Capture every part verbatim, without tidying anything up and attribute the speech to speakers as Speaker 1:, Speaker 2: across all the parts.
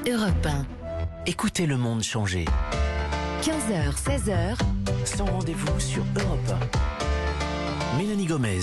Speaker 1: Europe un.
Speaker 2: Écoutez le monde changer.
Speaker 1: quinze heures, seize heures.
Speaker 2: Sans rendez-vous sur Europe un. Mélanie Gomez.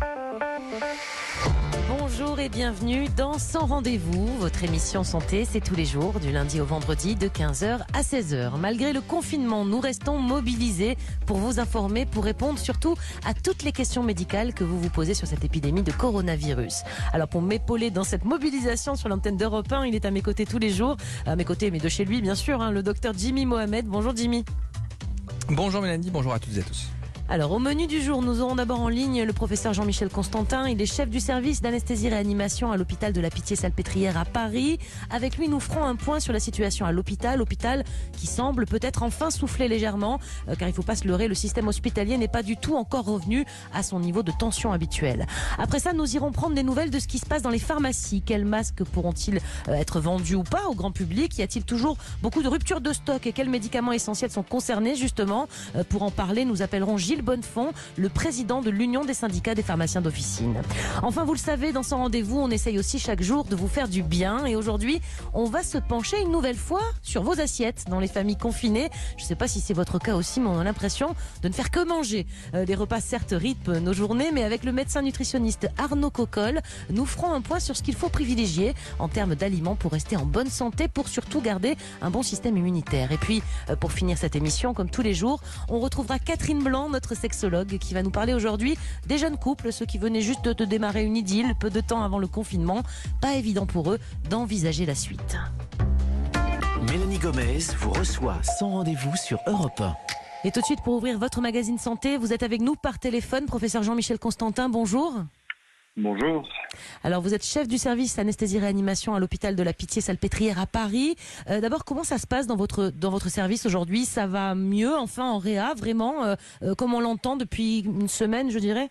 Speaker 3: Bonjour et bienvenue dans Sans Rendez-vous. Votre émission santé, c'est tous les jours, du lundi au vendredi, de quinze heures à seize heures. Malgré le confinement, nous restons mobilisés pour vous informer, pour répondre surtout à toutes les questions médicales que vous vous posez sur cette épidémie de coronavirus. Alors pour m'épauler dans cette mobilisation sur l'antenne d'Europe un, il est à mes côtés tous les jours. À mes côtés, mais de chez lui bien sûr, hein, le docteur Jimmy Mohamed. Bonjour Jimmy.
Speaker 4: Bonjour Mélanie, bonjour à toutes et à tous.
Speaker 3: Alors au menu du jour, nous aurons d'abord en ligne le professeur Jean-Michel Constantin. Il est chef du service d'anesthésie-réanimation à l'hôpital de la Pitié-Salpêtrière à Paris. Avec lui, nous ferons un point sur la situation à l'hôpital. Hôpital qui semble peut-être enfin souffler légèrement, euh, car il ne faut pas se leurrer, le système hospitalier n'est pas du tout encore revenu à son niveau de tension habituel. Après ça, nous irons prendre des nouvelles de ce qui se passe dans les pharmacies. Quels masques pourront-ils euh, être vendus ou pas au grand public? Y a-t-il toujours beaucoup de ruptures de stock? Et quels médicaments essentiels sont concernés justement? euh, Pour en parler, nous appellerons Gilles Bonnefond, le président de l'Union des syndicats des pharmaciens d'officine. Enfin, vous le savez, dans son rendez-vous, on essaye aussi chaque jour de vous faire du bien. Et aujourd'hui, on va se pencher une nouvelle fois sur vos assiettes dans les familles confinées. Je ne sais pas si c'est votre cas aussi, mais on a l'impression de ne faire que manger. Euh, les repas, certes, rythment nos journées, mais avec le médecin nutritionniste Arnaud Cocolle, nous ferons un point sur ce qu'il faut privilégier en termes d'aliments pour rester en bonne santé, pour surtout garder un bon système immunitaire. Et puis, euh, pour finir cette émission, comme tous les jours, on retrouvera Catherine Blanc, notre sexologue, qui va nous parler aujourd'hui des jeunes couples, ceux qui venaient juste de démarrer une idylle peu de temps avant le confinement. Pas évident pour eux d'envisager la suite.
Speaker 2: Mélanie Gomez vous reçoit sans rendez-vous sur Europe un.
Speaker 3: Et tout de suite, pour ouvrir votre magazine santé, vous êtes avec nous par téléphone, professeur Jean-Michel Constantin, bonjour.
Speaker 5: Bonjour.
Speaker 3: Alors vous êtes chef du service anesthésie-réanimation à l'hôpital de la Pitié-Salpêtrière à Paris. Euh, d'abord, comment ça se passe dans votre, dans votre service aujourd'hui? Ça va mieux, enfin, en réa, vraiment, euh, euh, comme on l'entend depuis une semaine, je dirais?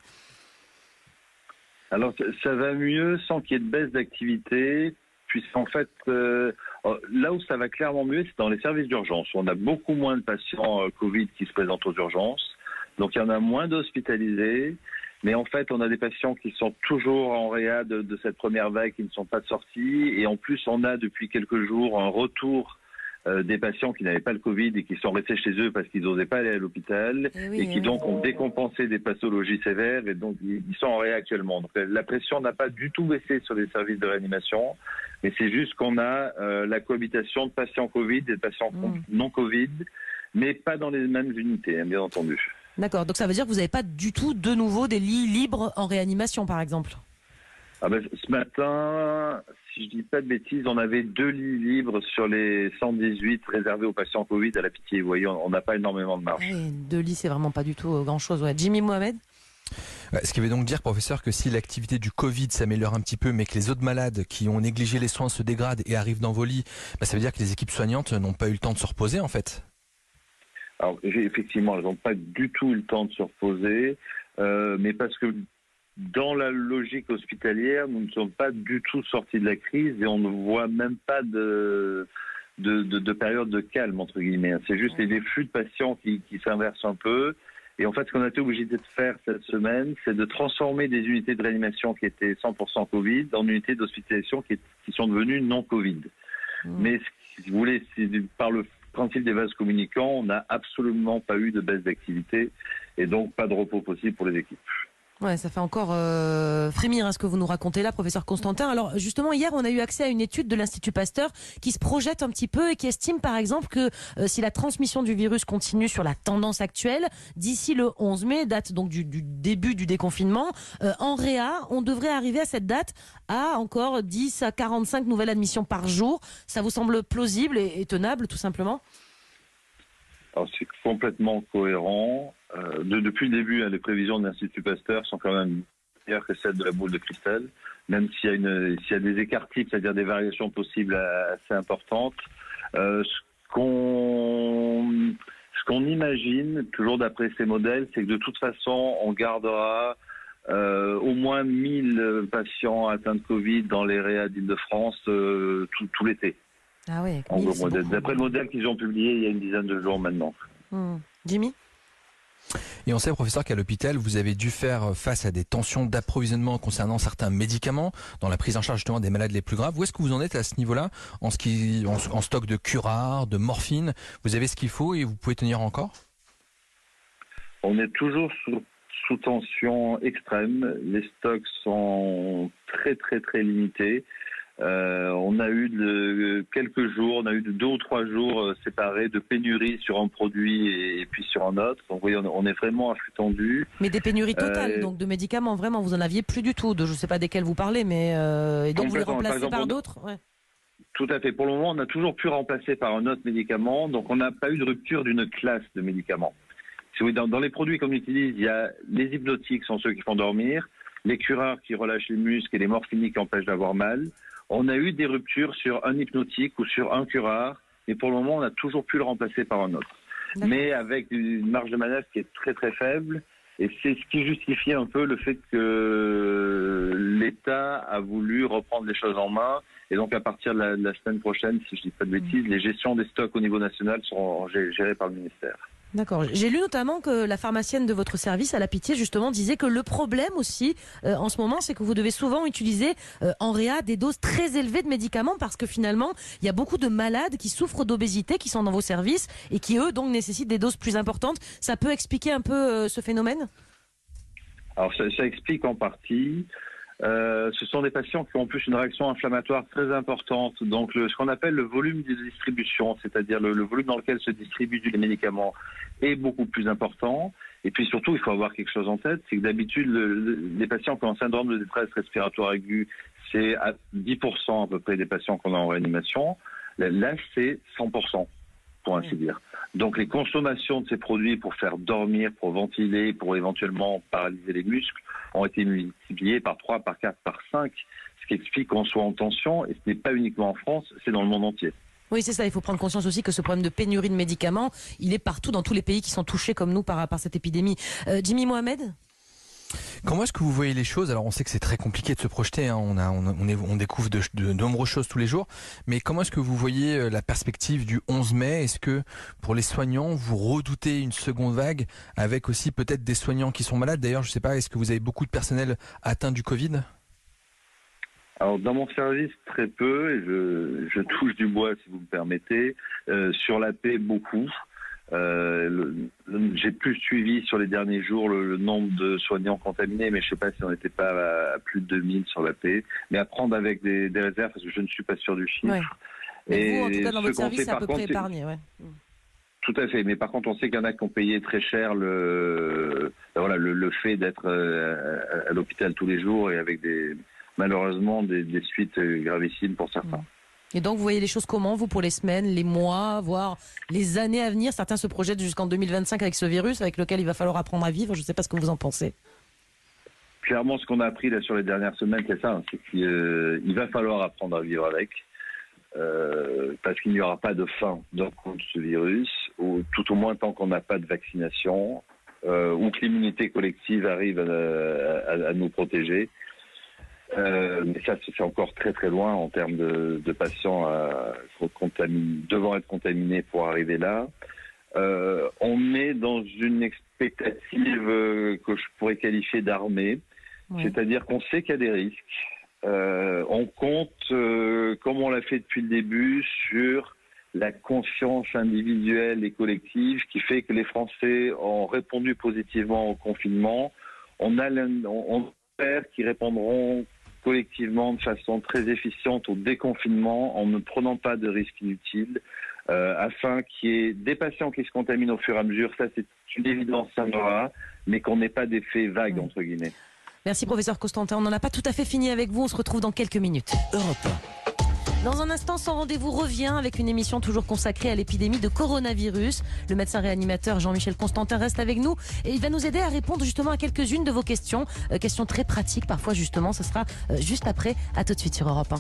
Speaker 5: Alors, ça va mieux sans qu'il y ait de baisse d'activité, puisqu'en fait, euh, là où ça va clairement mieux, c'est dans les services d'urgence. On a beaucoup moins de patients euh, Covid qui se présentent aux urgences, donc il y en a moins d'hospitalisés. Mais en fait, on a des patients qui sont toujours en réa de, de cette première vague, qui ne sont pas sortis. Et en plus, on a depuis quelques jours un retour euh, des patients qui n'avaient pas le Covid et qui sont restés chez eux parce qu'ils n'osaient pas aller à l'hôpital et, oui, et qui donc ont décompensé des pathologies sévères et donc ils sont en réa actuellement. Donc la pression n'a pas du tout baissé sur les services de réanimation, mais c'est juste qu'on a euh, la cohabitation de patients Covid et de patients mmh. non Covid, mais pas dans les mêmes unités, hein, bien entendu.
Speaker 3: D'accord, donc ça veut dire que vous n'avez pas du tout de nouveau des lits libres en réanimation, par exemple?
Speaker 5: Ah ben, ce matin, si je dis pas de bêtises, on avait deux lits libres sur les cent dix-huit réservés aux patients Covid à la Pitié. Vous voyez, on n'a pas énormément de marge.
Speaker 3: Oui, deux lits, c'est vraiment pas du tout grand-chose. Ouais. Jimmy Mohamed?
Speaker 4: Ce qui veut donc dire, professeur, que si l'activité du Covid s'améliore un petit peu, mais que les autres malades qui ont négligé les soins se dégradent et arrivent dans vos lits, bah, ça veut dire que les équipes soignantes n'ont pas eu le temps de se reposer, en fait?
Speaker 5: Alors, effectivement, elles n'ont pas du tout eu le temps de se reposer, euh, mais parce que dans la logique hospitalière, nous ne sommes pas du tout sortis de la crise et on ne voit même pas de, de, de, de période de calme, entre guillemets. C'est juste les flux de patients qui, qui s'inversent un peu. Et en fait, ce qu'on a été obligé de faire cette semaine, c'est de transformer des unités de réanimation qui étaient cent pour cent Covid en unités d'hospitalisation qui, qui sont devenues non Covid. Mmh. Mais si vous voulez, c'est par le principe des vases communicants, on n'a absolument pas eu de baisse d'activité et donc pas de repos possible pour les équipes.
Speaker 3: Ouais, ça fait encore euh, frémir hein, ce que vous nous racontez là, professeur Constantin. Alors justement, hier, on a eu accès à une étude de l'Institut Pasteur qui se projette un petit peu et qui estime par exemple que euh, si la transmission du virus continue sur la tendance actuelle, d'ici le onze mai, date donc du, du début du déconfinement, euh, en réa, on devrait arriver à cette date à encore dix à quarante-cinq nouvelles admissions par jour. Ça vous semble plausible et, et tenable tout simplement?
Speaker 5: Alors c'est complètement cohérent. Euh, de, depuis le début, hein, les prévisions de l'Institut Pasteur sont quand même meilleures que celles de la boule de cristal, même s'il y a, une, s'il y a des écarts types, c'est-à-dire des variations possibles assez importantes. Euh, ce qu'on, ce qu'on imagine, toujours d'après ces modèles, c'est que de toute façon, on gardera euh, au moins mille patients atteints de Covid dans les réas d'Île-de-France euh, tout, tout l'été.
Speaker 3: Ah oui,
Speaker 5: en gros, d'après le modèle qu'ils ont publié il y a une dizaine de jours maintenant.
Speaker 3: Mmh. Jimmy?
Speaker 4: Et on sait, professeur, qu'à l'hôpital, vous avez dû faire face à des tensions d'approvisionnement concernant certains médicaments, dans la prise en charge justement des malades les plus graves. Où est-ce que vous en êtes à ce niveau-là, en, ce qui, en, en stock de curare, de morphine? Vous avez ce qu'il faut et vous pouvez tenir encore?
Speaker 5: On est toujours sous, sous tension extrême. Les stocks sont très très très limités. Euh, on a eu de, quelques jours, on a eu de deux ou trois jours euh, séparés de pénuries sur un produit et, et puis sur un autre. Donc, vous voyez, on, on est vraiment à flux tendu.
Speaker 3: Mais des pénuries totales,
Speaker 5: euh,
Speaker 3: donc de médicaments, vraiment, vous en aviez plus du tout. De, je ne sais pas desquels vous parlez, mais euh, et donc vous les remplacez par, exemple, par d'autres. Ouais.
Speaker 5: Tout à fait. Pour le moment, on a toujours pu remplacer par un autre médicament. Donc, on n'a pas eu de rupture d'une classe de médicaments. Si vous voulez, dans, dans les produits qu'on utilise, il y a les hypnotiques, sont ceux qui font dormir, les cureurs qui relâchent les muscles et les morphiniques qui empêchent d'avoir mal. On a eu des ruptures sur un hypnotique ou sur un curare, mais pour le moment, on a toujours pu le remplacer par un autre. Mais avec une marge de manœuvre qui est très très faible, et c'est ce qui justifie un peu le fait que l'État a voulu reprendre les choses en main, et donc à partir de la, de la semaine prochaine, si je ne dis pas de bêtises, les gestions des stocks au niveau national seront gérées par le ministère.
Speaker 3: D'accord. J'ai lu notamment que la pharmacienne de votre service à la Pitié justement disait que le problème aussi euh, en ce moment, c'est que vous devez souvent utiliser euh, en réa des doses très élevées de médicaments parce que finalement il y a beaucoup de malades qui souffrent d'obésité qui sont dans vos services et qui eux donc nécessitent des doses plus importantes. Ça peut expliquer un peu euh, ce phénomène?
Speaker 5: Alors ça, ça explique en partie. Euh, ce sont des patients qui ont en plus une réaction inflammatoire très importante, donc le, ce qu'on appelle le volume de distribution, c'est-à-dire le, le volume dans lequel se distribuent les médicaments est beaucoup plus important. Et puis surtout, il faut avoir quelque chose en tête, c'est que d'habitude, le, le, les patients qui ont un syndrome de détresse respiratoire aiguë, c'est à dix pour cent à peu près des patients qu'on a en réanimation. Là, c'est cent pour cent, pour ainsi dire. Donc les consommations de ces produits pour faire dormir, pour ventiler, pour éventuellement paralyser les muscles, ont été multipliés par trois, par quatre, par cinq, ce qui explique qu'on soit en tension, et ce n'est pas uniquement en France, c'est dans le monde entier.
Speaker 3: Oui, c'est ça, il faut prendre conscience aussi que ce problème de pénurie de médicaments, il est partout dans tous les pays qui sont touchés comme nous par, par cette épidémie. Euh, Jimmy Mohamed ?
Speaker 4: Comment est-ce que vous voyez les choses? Alors on sait que c'est très compliqué de se projeter, hein. on, a, on, on, est, on découvre de, de, de nombreuses choses tous les jours, mais comment est-ce que vous voyez la perspective du onze mai? Est-ce que pour les soignants, vous redoutez une seconde vague avec aussi peut-être des soignants qui sont malades? D'ailleurs, je ne sais pas, est-ce que vous avez beaucoup de personnel atteint du Covid?
Speaker 5: Alors dans mon service, très peu, et je, je touche du bois si vous me permettez, euh, sur la paix, beaucoup. Euh, le, le, j'ai plus suivi sur les derniers jours le, le nombre de soignants contaminés, mais je ne sais pas si on n'était pas à, à plus de deux mille sur la paix. Mais à prendre avec des, des réserves, parce que je ne suis pas sûr du chiffre.
Speaker 3: Ouais. Et vous, en tout cas, dans votre service, c'est à peu près
Speaker 5: contre,
Speaker 3: épargné. Ouais.
Speaker 5: Tout à fait, mais par contre, on sait qu'il y en a qui ont payé très cher le, voilà, le, le fait d'être à, à l'hôpital tous les jours et avec des, malheureusement des, des suites gravissimes pour certains. Mmh.
Speaker 3: Et donc, vous voyez les choses comment, vous, pour les semaines, les mois, voire les années à venir? Certains se projettent jusqu'en deux mille vingt-cinq avec ce virus, avec lequel il va falloir apprendre à vivre. Je ne sais pas ce que vous en pensez.
Speaker 5: Clairement, ce qu'on a appris là sur les dernières semaines, c'est ça, c'est qu'il euh, va falloir apprendre à vivre avec, euh, parce qu'il n'y aura pas de fin donc, contre ce virus, ou tout au moins tant qu'on n'a pas de vaccination, euh, ou que l'immunité collective arrive à, à, à nous protéger. Euh, mais ça, c'est encore très très loin en termes de, de patients à, devant être contaminés pour arriver là. Euh, on est dans une expectative euh, que je pourrais qualifier d'armée, oui. C'est-à-dire qu'on sait qu'il y a des risques. Euh, on compte, euh, comme on l'a fait depuis le début, sur la conscience individuelle et collective qui fait que les Français ont répondu positivement au confinement. On a on, on espère qu'ils répondront collectivement de façon très efficiente au déconfinement en ne prenant pas de risques inutiles euh, afin qu'il y ait des patients qui se contaminent au fur et à mesure. Ça, c'est une évidence, ça en aura, mais qu'on n'ait pas d'effet vague, mmh. entre guillemets.
Speaker 3: Merci professeur Constantin. On n'en a pas tout à fait fini avec vous. On se retrouve dans quelques minutes.
Speaker 2: Europe un.
Speaker 3: Dans un instant, Sans Rendez-vous revient avec une émission toujours consacrée à l'épidémie de coronavirus. Le médecin réanimateur Jean-Michel Constantin reste avec nous et il va nous aider à répondre justement à quelques-unes de vos questions. Euh, questions très pratiques parfois justement. Ce sera euh, juste après. À tout de suite sur Europe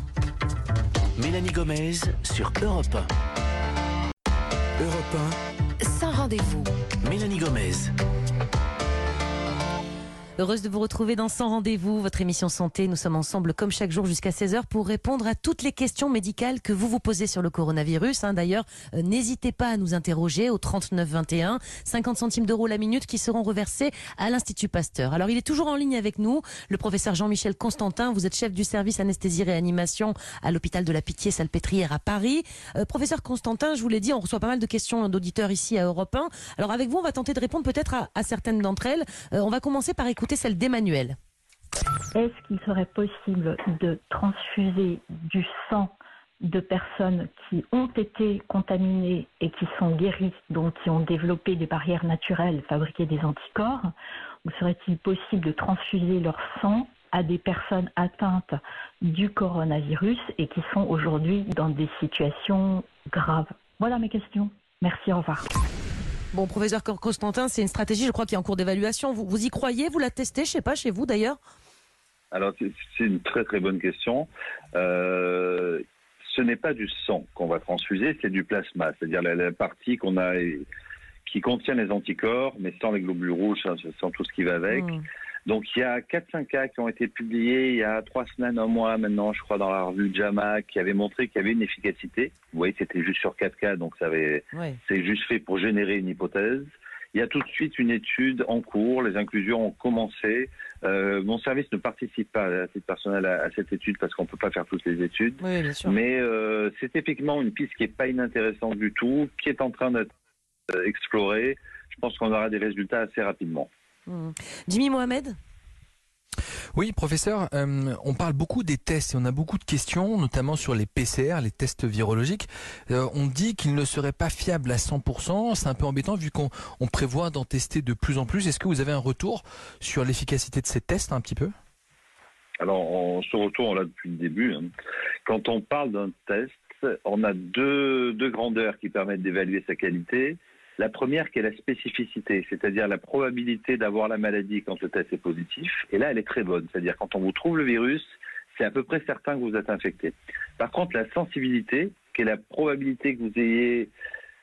Speaker 3: un.
Speaker 2: Mélanie Gomez sur Europe un. Europe un.
Speaker 1: Sans Rendez-vous.
Speaker 2: Mélanie Gomez.
Speaker 3: Heureuse de vous retrouver dans Sans Rendez-vous, votre émission santé. Nous sommes ensemble comme chaque jour jusqu'à seize heures pour répondre à toutes les questions médicales que vous vous posez sur le coronavirus. Hein. D'ailleurs, euh, n'hésitez pas à nous interroger au trente-neuf vingt et un, cinquante centimes d'euros la minute qui seront reversés à l'Institut Pasteur. Alors, il est toujours en ligne avec nous, le professeur Jean-Michel Constantin. Vous êtes chef du service anesthésie-réanimation à l'hôpital de la Pitié-Salpêtrière à Paris. Euh, professeur Constantin, je vous l'ai dit, on reçoit pas mal de questions d'auditeurs ici à Europe un. Alors, avec vous, on va tenter de répondre peut-être à, à certaines d'entre elles. Euh, on va commencer par écouter celle d'Emmanuel.
Speaker 6: Est-ce qu'il serait possible de transfuser du sang de personnes qui ont été contaminées et qui sont guéries, donc qui ont développé des barrières naturelles, fabriqué des anticorps, ou serait-il possible de transfuser leur sang à des personnes atteintes du coronavirus et qui sont aujourd'hui dans des situations graves? Voilà mes questions. Merci, au revoir.
Speaker 3: Bon, professeur Constantin, c'est une stratégie, je crois, qui est en cours d'évaluation. Vous, vous y croyez? Vous la testez? Je sais pas, chez vous d'ailleurs?
Speaker 5: Alors, c'est c'est une très très bonne question. Euh, ce n'est pas du sang qu'on va transfuser, c'est du plasma, c'est-à-dire la, la partie qu'on a, qui contient les anticorps, mais sans les globules rouges, sans tout ce qui va avec. Mmh. Donc, il y a quatre cinq cas qui ont été publiés il y a trois semaines, un mois maintenant, je crois, dans la revue JAMA, qui avait montré qu'il y avait une efficacité. Vous voyez, c'était juste sur quatre cas, donc ça avait, oui. C'est juste fait pour générer une hypothèse. Il y a tout de suite une étude en cours, les inclusions ont commencé. Euh, mon service ne participe pas à titre personnel à, à cette étude parce qu'on ne peut pas faire toutes les études.
Speaker 3: Oui, bien sûr.
Speaker 5: Mais euh, c'est effectivement une piste qui n'est pas inintéressante du tout, qui est en train d'être euh, explorée. Je pense qu'on aura des résultats assez rapidement.
Speaker 3: Mmh. Jimmy Mohamed?
Speaker 4: Oui, professeur, euh, on parle beaucoup des tests et on a beaucoup de questions, notamment sur les P C R, les tests virologiques. Euh, on dit qu'ils ne seraient pas fiables à cent pour cent. C'est un peu embêtant vu qu'on on prévoit d'en tester de plus en plus. Est-ce que vous avez un retour sur l'efficacité de ces tests un petit peu?
Speaker 5: Alors, on, ce retour, on l'a depuis le début. Hein. Quand on parle d'un test, on a deux, deux grandeurs qui permettent d'évaluer sa qualité. La première qui est la spécificité, c'est-à-dire la probabilité d'avoir la maladie quand le test est positif. Et là, elle est très bonne, c'est-à-dire quand on vous trouve le virus, c'est à peu près certain que vous êtes infecté. Par contre, la sensibilité, qui est la probabilité que vous ayez,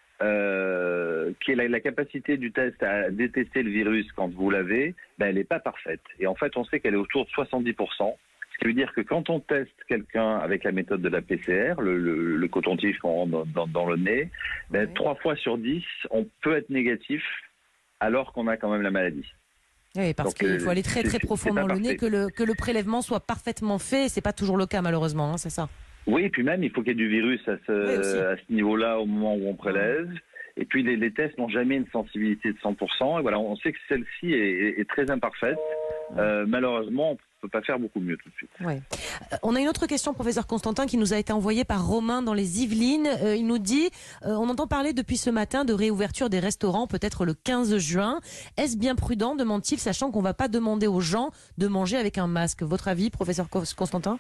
Speaker 5: euh, qui est la, la capacité du test à détecter le virus quand vous l'avez, ben, elle n'est pas parfaite. Et en fait, on sait qu'elle est autour de soixante-dix pour cent. Ce qui veut dire que quand on teste quelqu'un avec la méthode de la P C R, le, le, le coton-tige qu'on rentre dans, dans, dans le nez, ben, oui. trois fois sur dix, on peut être négatif alors qu'on a quand même la maladie.
Speaker 3: Oui, parce qu'il euh, faut aller très très profond dans le nez, que le, que le prélèvement soit parfaitement fait. C'est pas toujours le cas malheureusement, hein, c'est ça?
Speaker 5: Oui, et puis même, il faut qu'il y ait du virus à ce, oui, à ce niveau-là au moment où on prélève. Et puis les, les tests n'ont jamais une sensibilité de cent pour cent. Et voilà, on sait que celle-ci est, est, est très imparfaite. Euh, malheureusement, on ne peut pas faire beaucoup mieux tout de suite.
Speaker 3: Ouais. Euh, on a une autre question, professeur Constantin, qui nous a été envoyée par Romain dans les Yvelines. Euh, il nous dit, euh, on entend parler depuis ce matin de réouverture des restaurants, peut-être le quinze juin. Est-ce bien prudent, demande-t-il, sachant qu'on ne va pas demander aux gens de manger avec un masque? Votre avis, professeur Constantin?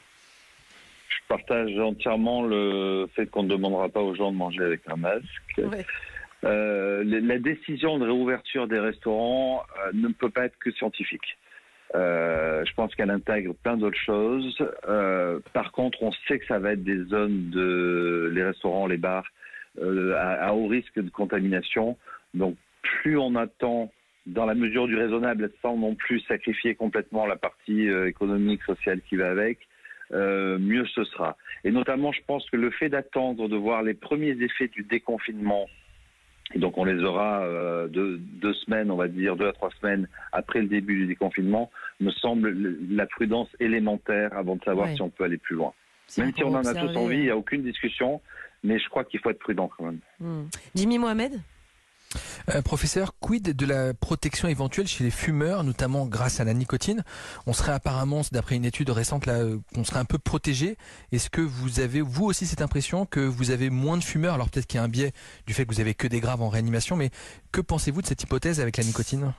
Speaker 5: Je partage entièrement le fait qu'on ne demandera pas aux gens de manger avec un masque. Ouais. Euh, la décision de réouverture des restaurants euh, ne peut pas être que scientifique. Euh, je pense qu'elle intègre plein d'autres choses. Euh, par contre, on sait que ça va être des zones de les restaurants, les bars euh, à, à haut risque de contamination. Donc, plus on attend, dans la mesure du raisonnable, sans non plus sacrifier complètement la partie euh, économique, sociale qui va avec, euh, mieux ce sera. Et notamment, je pense que le fait d'attendre de voir les premiers effets du déconfinement. Et donc on les aura euh, deux, deux semaines, on va dire, deux à trois semaines après le début du déconfinement, me semble la prudence élémentaire avant de savoir ouais. si on peut aller plus loin. C'est même si on en a tous envie, il n'y a aucune discussion, mais je crois qu'il faut être prudent quand même.
Speaker 3: Mmh. Jimmy Mohamed ?
Speaker 4: Euh, professeur, quid de la protection éventuelle chez les fumeurs, notamment grâce à la nicotine? On serait apparemment, d'après une étude récente, là, qu'on serait un peu protégé. Est-ce que vous avez, vous aussi, cette impression que vous avez moins de fumeurs? Alors peut-être qu'il y a un biais du fait que vous avez que des graves en réanimation, mais que pensez-vous de cette hypothèse avec la nicotine?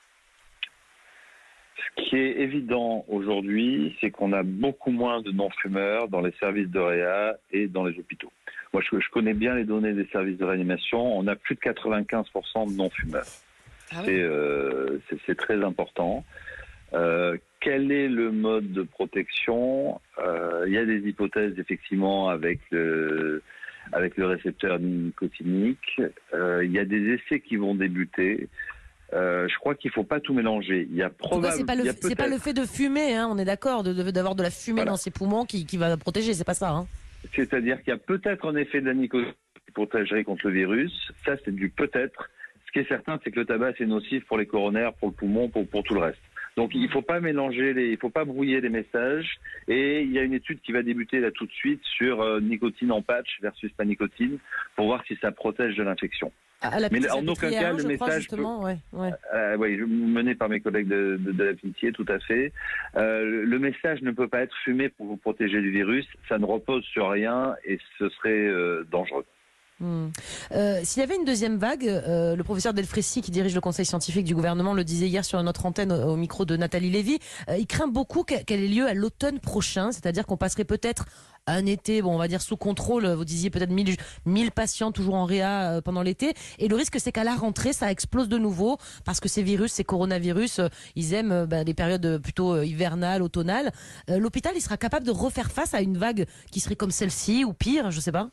Speaker 5: Ce qui est évident aujourd'hui, c'est qu'on a beaucoup moins de non-fumeurs dans les services de réa et dans les hôpitaux. Moi, je, je connais bien les données des services de réanimation. On a plus de quatre-vingt-quinze pour cent de non-fumeurs. Ah oui. C'est, euh, c'est, c'est très important. Euh, quel est le mode de protection? euh, Il y a des hypothèses, effectivement, avec le, avec le récepteur nicotinique. Euh, il y a des essais qui vont débuter. Euh, je crois qu'il ne faut pas tout mélanger. Il y a probablement.
Speaker 3: C'est pas, le, c'est pas le fait de fumer, hein, on est d'accord, de, de, d'avoir de la fumée voilà. dans ses poumons qui, qui va protéger, c'est pas ça. Hein.
Speaker 5: C'est-à-dire qu'il y a peut-être en effet de la nicotine qui protégerait contre le virus. Ça, c'est du peut-être. Ce qui est certain, c'est que le tabac, c'est nocif pour les coronaires, pour le poumon, pour, pour tout le reste. Donc il ne faut pas mélanger, les, il faut pas brouiller les messages. Et il y a une étude qui va débuter là tout de suite sur euh, nicotine en patch versus pas nicotine pour voir si ça protège de l'infection.
Speaker 3: À la
Speaker 5: Mais en aucun cas, le message peut...
Speaker 3: ouais, ouais.
Speaker 5: Euh, oui, mené par mes collègues de, de, de la Pitié, tout à fait. Euh, le message ne peut pas être fumé pour vous protéger du virus. Ça ne repose sur rien et ce serait euh, dangereux.
Speaker 3: Hum. Euh, s'il y avait une deuxième vague, euh, le professeur Delfrécy, qui dirige le conseil scientifique du gouvernement, le disait hier sur notre antenne au, au micro de Nathalie Lévy, euh, il craint beaucoup qu'elle ait lieu à l'automne prochain, c'est-à-dire qu'on passerait peut-être un été, bon, on va dire sous contrôle, vous disiez peut-être mille patients toujours en réa euh, pendant l'été, et le risque c'est qu'à la rentrée ça explose de nouveau, parce que ces virus, ces coronavirus, euh, ils aiment euh, bah, les périodes plutôt euh, hivernales, automnales. Euh, l'hôpital, il sera capable de refaire face à une vague qui serait comme celle-ci, ou pire, je sais pas.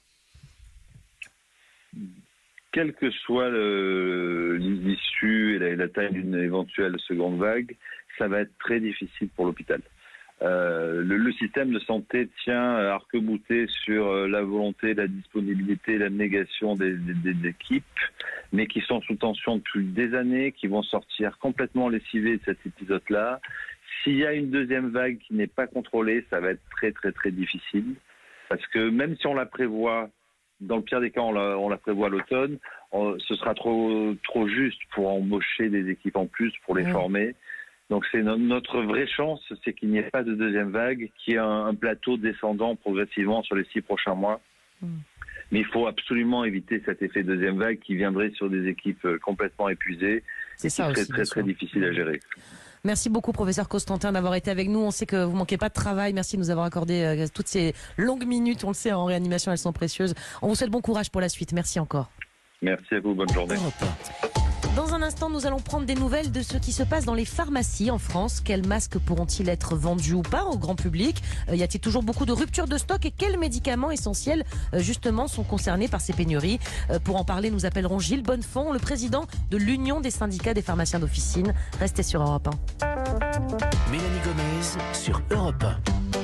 Speaker 5: Quelle que soit le, l'issue et la, la taille d'une éventuelle seconde vague, ça va être très difficile pour l'hôpital. Euh, le, le système de santé tient arc-bouté sur la volonté, la disponibilité, la négation des, des, des équipes, mais qui sont sous tension depuis des années, qui vont sortir complètement lessivés de cet épisode-là. S'il y a une deuxième vague qui n'est pas contrôlée, ça va être très très très difficile, parce que même si on la prévoit, dans le pire des cas, on la, on la prévoit à l'automne, on, ce sera trop, trop juste pour embaucher des équipes en plus, pour les mmh. former. Donc c'est no, notre vraie chance, c'est qu'il n'y ait pas de deuxième vague, qu'il y ait un, un plateau descendant progressivement sur les six prochains mois. Mmh. Mais il faut absolument éviter cet effet deuxième vague qui viendrait sur des équipes complètement épuisées.
Speaker 3: C'est ça
Speaker 5: qui serait
Speaker 3: aussi,
Speaker 5: très, très, très difficile à gérer.
Speaker 3: Merci beaucoup, professeur Constantin, d'avoir été avec nous. On sait que vous manquez pas de travail. Merci de nous avoir accordé euh, toutes ces longues minutes. On le sait, en réanimation, elles sont précieuses. On vous souhaite bon courage pour la suite. Merci encore.
Speaker 5: Merci à vous. Bonne journée.
Speaker 3: Dans un instant, nous allons prendre des nouvelles de ce qui se passe dans les pharmacies en France. Quels masques pourront-ils être vendus ou pas au grand public? euh, Y a-t-il toujours beaucoup de ruptures de stock? Et quels médicaments essentiels, euh, justement, sont concernés par ces pénuries? euh, Pour en parler, nous appellerons Gilles Bonnefond, le président de l'Union des syndicats des pharmaciens d'officine. Restez sur Europe un.
Speaker 2: Mélanie Gomez sur Europe un.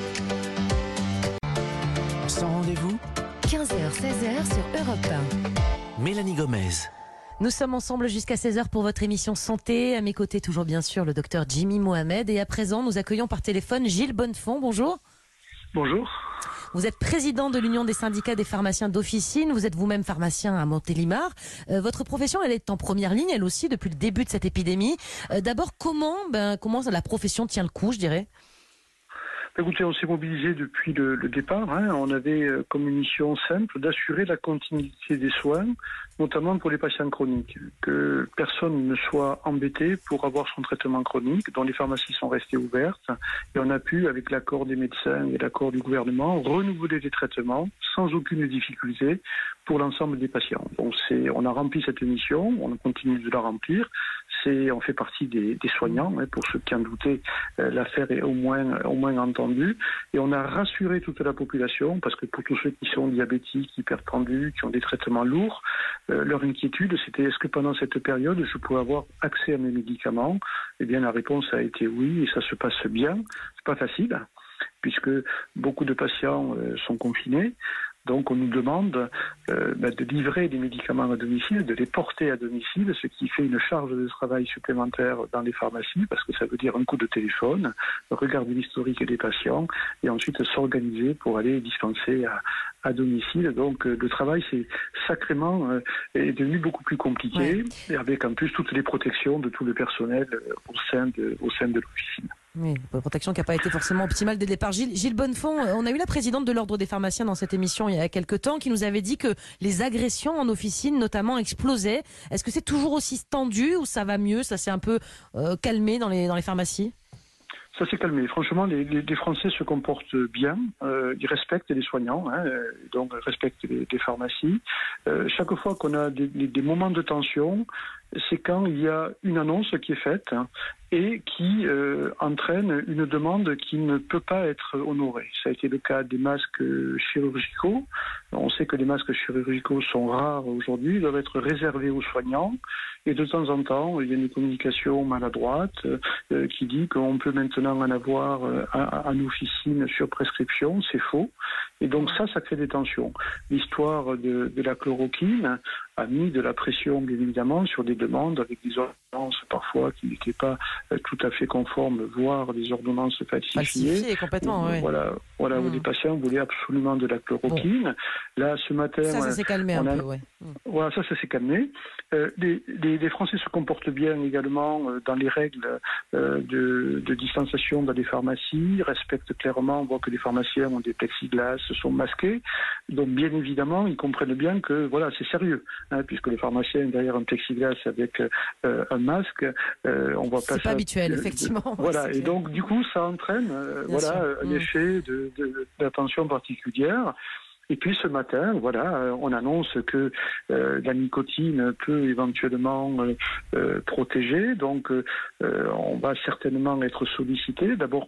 Speaker 2: Sans rendez-vous,
Speaker 1: quinze heures seize heures sur Europe un.
Speaker 2: Mélanie Gomez.
Speaker 3: Nous sommes ensemble jusqu'à seize heures pour votre émission Santé. À mes côtés, toujours bien sûr, le docteur Jimmy Mohamed. Et à présent, nous accueillons par téléphone Gilles Bonnefond. Bonjour.
Speaker 7: Bonjour.
Speaker 3: Vous êtes président de l'Union des syndicats des pharmaciens d'officine. Vous êtes vous-même pharmacien à Montélimar. Euh, votre profession, elle est en première ligne, elle aussi, depuis le début de cette épidémie. Euh, d'abord, comment, ben, comment la profession tient le coup, je dirais ?
Speaker 7: Écoutez, on s'est mobilisé depuis le, le départ. Hein. On avait euh, comme une mission simple d'assurer la continuité des soins, notamment pour les patients chroniques. Que personne ne soit embêté pour avoir son traitement chronique, dont les pharmacies sont restées ouvertes. Et on a pu, avec l'accord des médecins et l'accord du gouvernement, renouveler des traitements sans aucune difficulté pour l'ensemble des patients. Donc c'est, on a rempli cette mission, on continue de la remplir. C'est, on fait partie des, des soignants, hein, pour ceux qui en doutaient, euh, l'affaire est au moins, au moins entendue. Et on a rassuré toute la population, parce que pour tous ceux qui sont diabétiques, hypertendus, qui ont des traitements lourds, euh, leur inquiétude, c'était est-ce que pendant cette période, je pourrais avoir accès à mes médicaments? Eh bien, la réponse a été oui, et ça se passe bien. C'est pas facile, puisque beaucoup de patients euh, sont confinés. Donc on nous demande euh, bah, de livrer des médicaments à domicile, de les porter à domicile, ce qui fait une charge de travail supplémentaire dans les pharmacies, parce que ça veut dire un coup de téléphone, regarder l'historique des patients, et ensuite s'organiser pour aller dispenser à, à domicile. Donc euh, le travail, c'est sacrément euh, est devenu beaucoup plus compliqué, ouais. Et avec en plus toutes les protections de tout le personnel euh, au sein de, au sein de l'officine.
Speaker 3: Oui, une protection qui n'a pas été forcément optimale dès le départ. Gilles, Gilles Bonnefond, on a eu la présidente de l'Ordre des pharmaciens dans cette émission il y a quelques temps qui nous avait dit que les agressions en officine notamment explosaient. Est-ce que c'est toujours aussi tendu ou ça va mieux? Ça s'est un peu euh, calmé dans les, dans les pharmacies?
Speaker 7: Ça s'est calmé. Franchement, les, les, les Français se comportent bien. Euh, ils respectent les soignants, hein, donc respectent les, les pharmacies. Euh, chaque fois qu'on a des, des moments de tension, c'est quand il y a une annonce qui est faite et qui euh, entraîne une demande qui ne peut pas être honorée. Ça a été le cas des masques chirurgicaux. On sait que les masques chirurgicaux sont rares aujourd'hui, ils doivent être réservés aux soignants. Et de temps en temps, il y a une communication maladroite euh, qui dit qu'on peut maintenant en avoir euh, en officine sur prescription. C'est faux. Et donc ça, ça crée des tensions. L'histoire de, de la chloroquine a mis de la pression, bien évidemment, sur des demandes avec des ordonnances parfois qui n'étaient pas euh, tout à fait conformes, voire des ordonnances falsifiées.
Speaker 3: Falsifiées complètement, oui.
Speaker 7: Voilà, voilà mmh. où les patients voulaient absolument de la chloroquine. Bon. Là, ce matin...
Speaker 3: Ça, ça s'est calmé un
Speaker 7: a...
Speaker 3: peu, oui. Mmh.
Speaker 7: Voilà, ça, ça s'est calmé. Euh, les, les, les Français se comportent bien également euh, dans les règles euh, de, de distanciation dans les pharmacies, respectent clairement, on voit que les pharmaciens ont des plexiglas, sont masqués. Donc, bien évidemment, ils comprennent bien que voilà, c'est sérieux. Hein, puisque le pharmacien est derrière un plexiglas avec euh, un masque, euh, on voit pas ça.
Speaker 3: C'est pas habituel, effectivement.
Speaker 7: Voilà, et donc du coup, ça entraîne euh, voilà, sûr. un mmh. effet de, de, d'attention particulière. Et puis ce matin, voilà, on annonce que euh, la nicotine peut éventuellement euh, euh, protéger. Donc, euh, on va certainement être sollicité, d'abord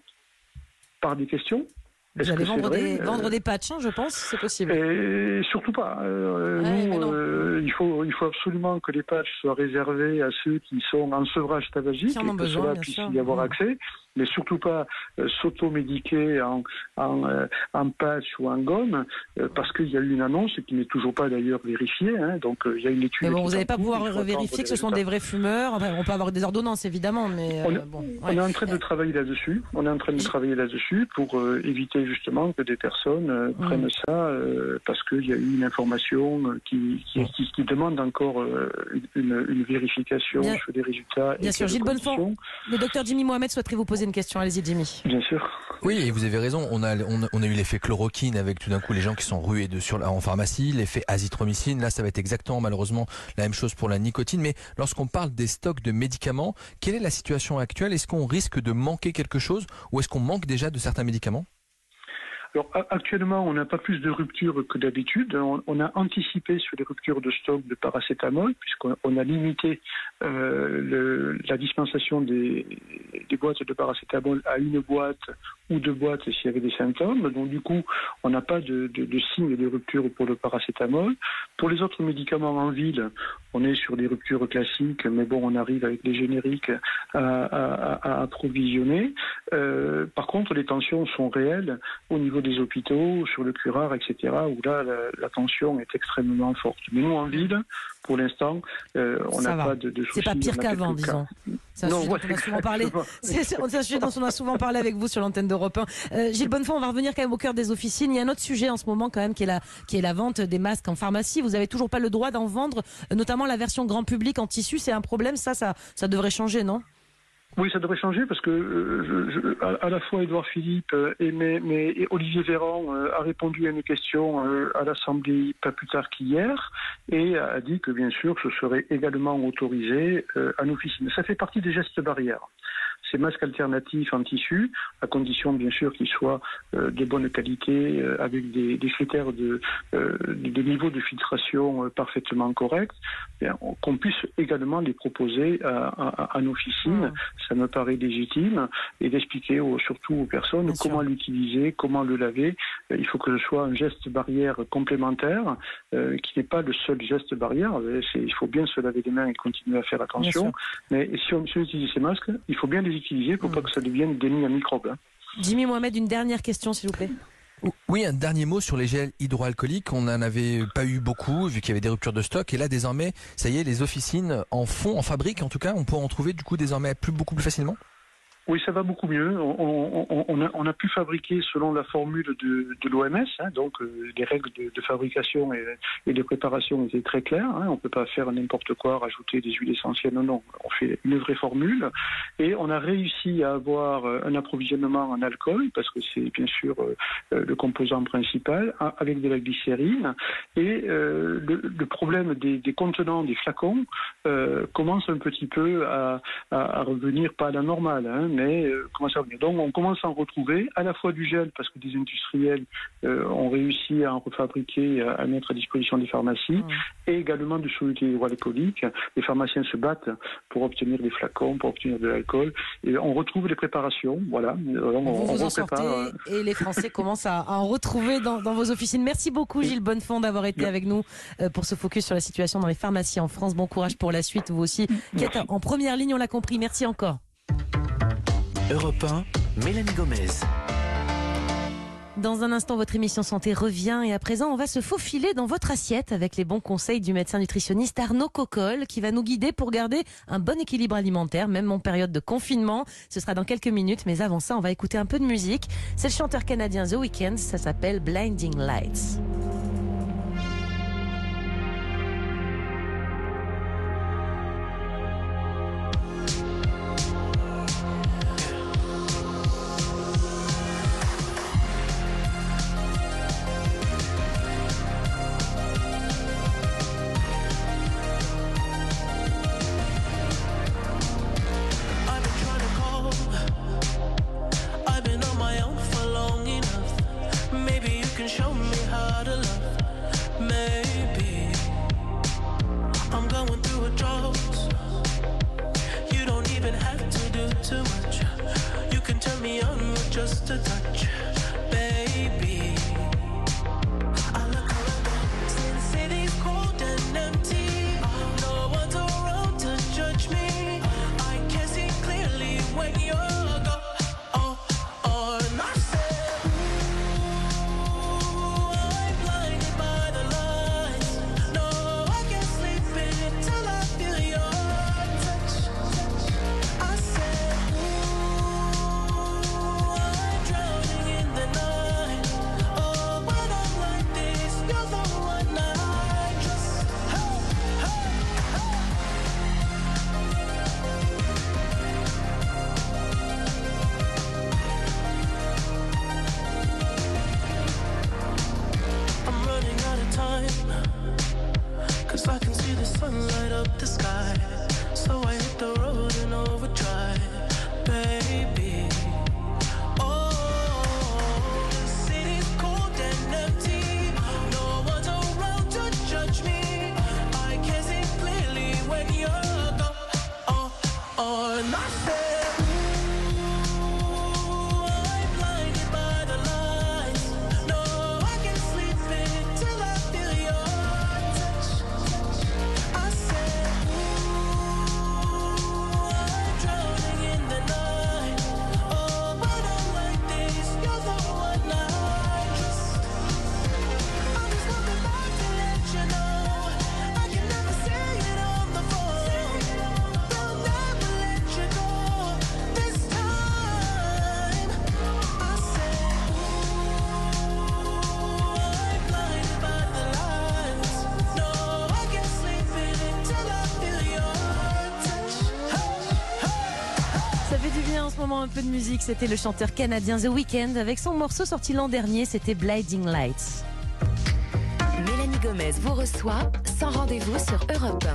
Speaker 7: par des questions.
Speaker 3: Vous allez vendre des, euh, vendre des patchs, hein, je pense, c'est possible.
Speaker 7: Et surtout pas. Euh, ouais, nous, euh, il faut, il faut absolument que les patchs soient réservés à ceux qui sont en sevrage tabagique et que besoin, cela puisse sûr. y avoir mmh. accès. Mais surtout pas euh, s'auto-médiquer en, en, euh, en patch ou en gomme, euh, parce qu'il y a eu une annonce qui n'est toujours pas d'ailleurs vérifiée. Hein, donc euh, il y a une étude.
Speaker 3: Mais bon, vous n'allez pas pouvoir vérifier que ce sont des vrais fumeurs. Enfin, on peut avoir des ordonnances évidemment, mais euh,
Speaker 7: on,
Speaker 3: bon. Ouais.
Speaker 7: On est en train de travailler là-dessus. On est en train de travailler là-dessus pour euh, éviter justement que des personnes euh, mmh. prennent ça euh, parce qu'il y a eu une information euh, qui, qui, qui, qui demande encore euh, une, une vérification Bien. sur les résultats.
Speaker 3: Bien
Speaker 7: et
Speaker 3: sûr, Gilles Bonnefond, le docteur Jimmy Mohamed souhaiterait vous poser une question. Allez-y, Jimmy.
Speaker 7: Bien sûr.
Speaker 4: Oui, et vous avez raison. On a, on a, on a eu l'effet chloroquine avec tout d'un coup les gens qui sont rués de, sur, en pharmacie, l'effet azithromycine. Là, ça va être exactement, malheureusement, la même chose pour la nicotine. Mais lorsqu'on parle des stocks de médicaments, quelle est la situation actuelle? Est-ce qu'on risque de manquer quelque chose ou est-ce qu'on manque déjà de certains médicaments?
Speaker 7: Alors, actuellement, on n'a pas plus de ruptures que d'habitude. On, on a anticipé sur les ruptures de stock de paracétamol, puisqu'on a limité euh, le, la dispensation des, des boîtes de paracétamol à une boîte ou deux boîtes s'il y avait des symptômes. Donc, du coup, on n'a pas de, de, de signe de rupture pour le paracétamol. Pour les autres médicaments en ville, on est sur des ruptures classiques, mais bon, on arrive avec les génériques à, à, à, à approvisionner. Euh, par contre, les tensions sont réelles au niveau des hôpitaux, sur le curare, et cetera, où là, la, la tension est extrêmement forte. Mais nous, en ville, pour l'instant, euh, on n'a pas de, de soucis.
Speaker 3: C'est pas pire qu'avant, disons. C'est un
Speaker 7: non,
Speaker 3: sujet
Speaker 7: ouais,
Speaker 3: dont on a souvent parlé. C'est, c'est un sujet dont on a souvent parlé avec vous sur l'antenne d'Europe un. Euh, Gilles Bonnefond, on va revenir quand même au cœur des officines. Il y a un autre sujet en ce moment quand même qui est la, qui est la vente des masques en pharmacie. Vous avez toujours pas le droit d'en vendre, notamment la version grand public en tissu. C'est un problème, ça, ça, ça devrait changer, non ?
Speaker 7: Oui, ça devrait changer parce que euh, je, je, à, à la fois Édouard Philippe euh, et, mais, mais, et Olivier Véran euh, a répondu à une question euh, à l'Assemblée pas plus tard qu'hier et a dit que bien sûr ce serait également autorisé euh, en officine. Ça fait partie des gestes barrières. Ces masques alternatifs en tissu, à condition bien sûr qu'ils soient euh, de bonne qualité, euh, avec des, des critères de, euh, de niveau de filtration euh, parfaitement corrects, bien, qu'on puisse également les proposer à, à, à, en officine. Mmh. Ça me paraît légitime, et d'expliquer aux, surtout aux personnes bien comment sûr. l'utiliser, comment le laver. Euh, il faut que ce soit un geste barrière complémentaire, euh, qui n'est pas le seul geste barrière. C'est, il faut bien se laver les mains et continuer à faire attention. Mais si on, si on utilise ces masques, il faut bien les utiliser pour mmh. pas que ça devienne des nids à microbes. Hein.
Speaker 3: Jimmy Mohamed, une dernière question s'il vous plaît.
Speaker 4: Oui, un dernier mot sur les gels hydroalcooliques. On n'en avait pas eu beaucoup vu qu'il y avait des ruptures de stock et là désormais, ça y est, les officines en font, en fabriquent en tout cas, on peut en trouver du coup désormais plus, beaucoup plus facilement.
Speaker 7: Oui, ça va beaucoup mieux. On, on, on, a, on a pu fabriquer selon la formule de, de l'O M S, hein, donc euh, les règles de, de fabrication et, et de préparation étaient très claires. Hein, on ne peut pas faire n'importe quoi, rajouter des huiles essentielles, non, non. On fait une vraie formule et on a réussi à avoir un approvisionnement en alcool, parce que c'est bien sûr euh, le composant principal, avec de la glycérine. Et euh, le, le problème des, des contenants, des flacons, euh, commence un petit peu à, à, à revenir pas à la normale, hein, mais euh, commence à revenir. Donc on commence à en retrouver à la fois du gel, parce que des industriels euh, ont réussi à en refabriquer, à, à mettre à disposition des pharmacies, mmh. et également du soluté hydroalcoolique. Les pharmaciens se battent pour obtenir des flacons, pour obtenir de l'alcool, et on retrouve les préparations. Voilà.
Speaker 3: On, vous on vous en sortez, et les Français commencent à, à en retrouver dans, dans vos officines. Merci beaucoup Gilles Bonnefond d'avoir été avec nous euh, pour ce focus sur la situation dans les pharmacies en France. Bon courage pour la suite, vous aussi, qui êtes en première ligne, on l'a compris. Merci encore.
Speaker 2: Europe un, Mélanie Gomez.
Speaker 3: Dans un instant, votre émission santé revient et à présent, on va se faufiler dans votre assiette avec les bons conseils du médecin nutritionniste Arnaud Cocolle qui va nous guider pour garder un bon équilibre alimentaire, même en période de confinement. Ce sera dans quelques minutes, mais avant ça, on va écouter un peu de musique. C'est le chanteur canadien The Weeknd, ça s'appelle Blinding Lights.
Speaker 8: Just a touch, baby. I look around, since city's cold and empty. No one's around to judge me. I can see clearly when you're gone. Oh, oh, and I said, ooh, I'm blinded by the lights. No, I can't sleep until I feel your touch. I said, cause I can see the sun light up the sky. So I hit the road and overdrive, baby. Oh, the city's cold and empty. No one's around to judge me. I can see clearly when you're gone. Oh, oh, and I said, un peu de musique, c'était le chanteur canadien The Weeknd avec son morceau sorti l'an dernier, c'était Blinding Lights.
Speaker 1: Mélanie Gomez vous reçoit sans rendez-vous sur Europe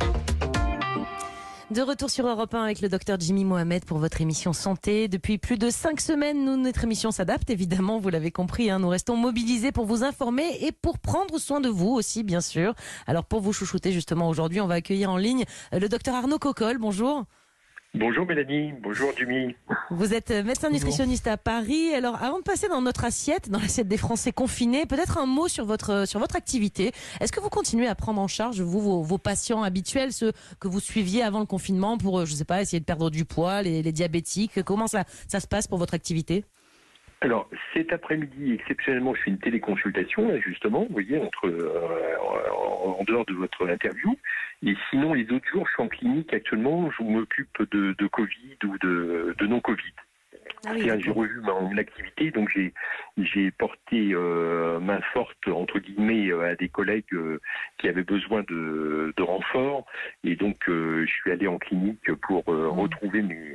Speaker 1: un.
Speaker 3: De retour sur Europe un avec le docteur Jimmy Mohamed pour votre émission santé. Depuis plus de cinq semaines, nous, notre émission s'adapte, évidemment, vous l'avez compris. Hein, nous restons mobilisés pour vous informer et pour prendre soin de vous aussi, bien sûr. Alors pour vous chouchouter, justement, aujourd'hui, on va accueillir en ligne le docteur Arnaud Cocolle. Bonjour.
Speaker 9: Bonjour Mélanie, bonjour Jimmy.
Speaker 3: Vous êtes médecin nutritionniste à Paris. Alors avant de passer dans notre assiette, dans l'assiette des Français confinés, peut-être un mot sur votre, sur votre activité. Est-ce que vous continuez à prendre en charge, vous, vos, vos patients habituels, ceux que vous suiviez avant le confinement pour, je sais pas, essayer de perdre du poids, les, les diabétiques? Comment ça, ça se passe pour votre activité?
Speaker 9: Alors, cet après-midi, exceptionnellement, je fais une téléconsultation, là, justement, vous voyez, entre, euh, en, en dehors de votre interview. Et sinon, les autres jours, je suis en clinique actuellement, je m'occupe de, de Covid ou de, de non-Covid. Ah oui, j'ai revu mon activité, donc j'ai, j'ai porté euh, main forte, entre guillemets, à des collègues euh, qui avaient besoin de, de renfort. Et donc, euh, je suis allé en clinique pour euh, mmh. retrouver mes,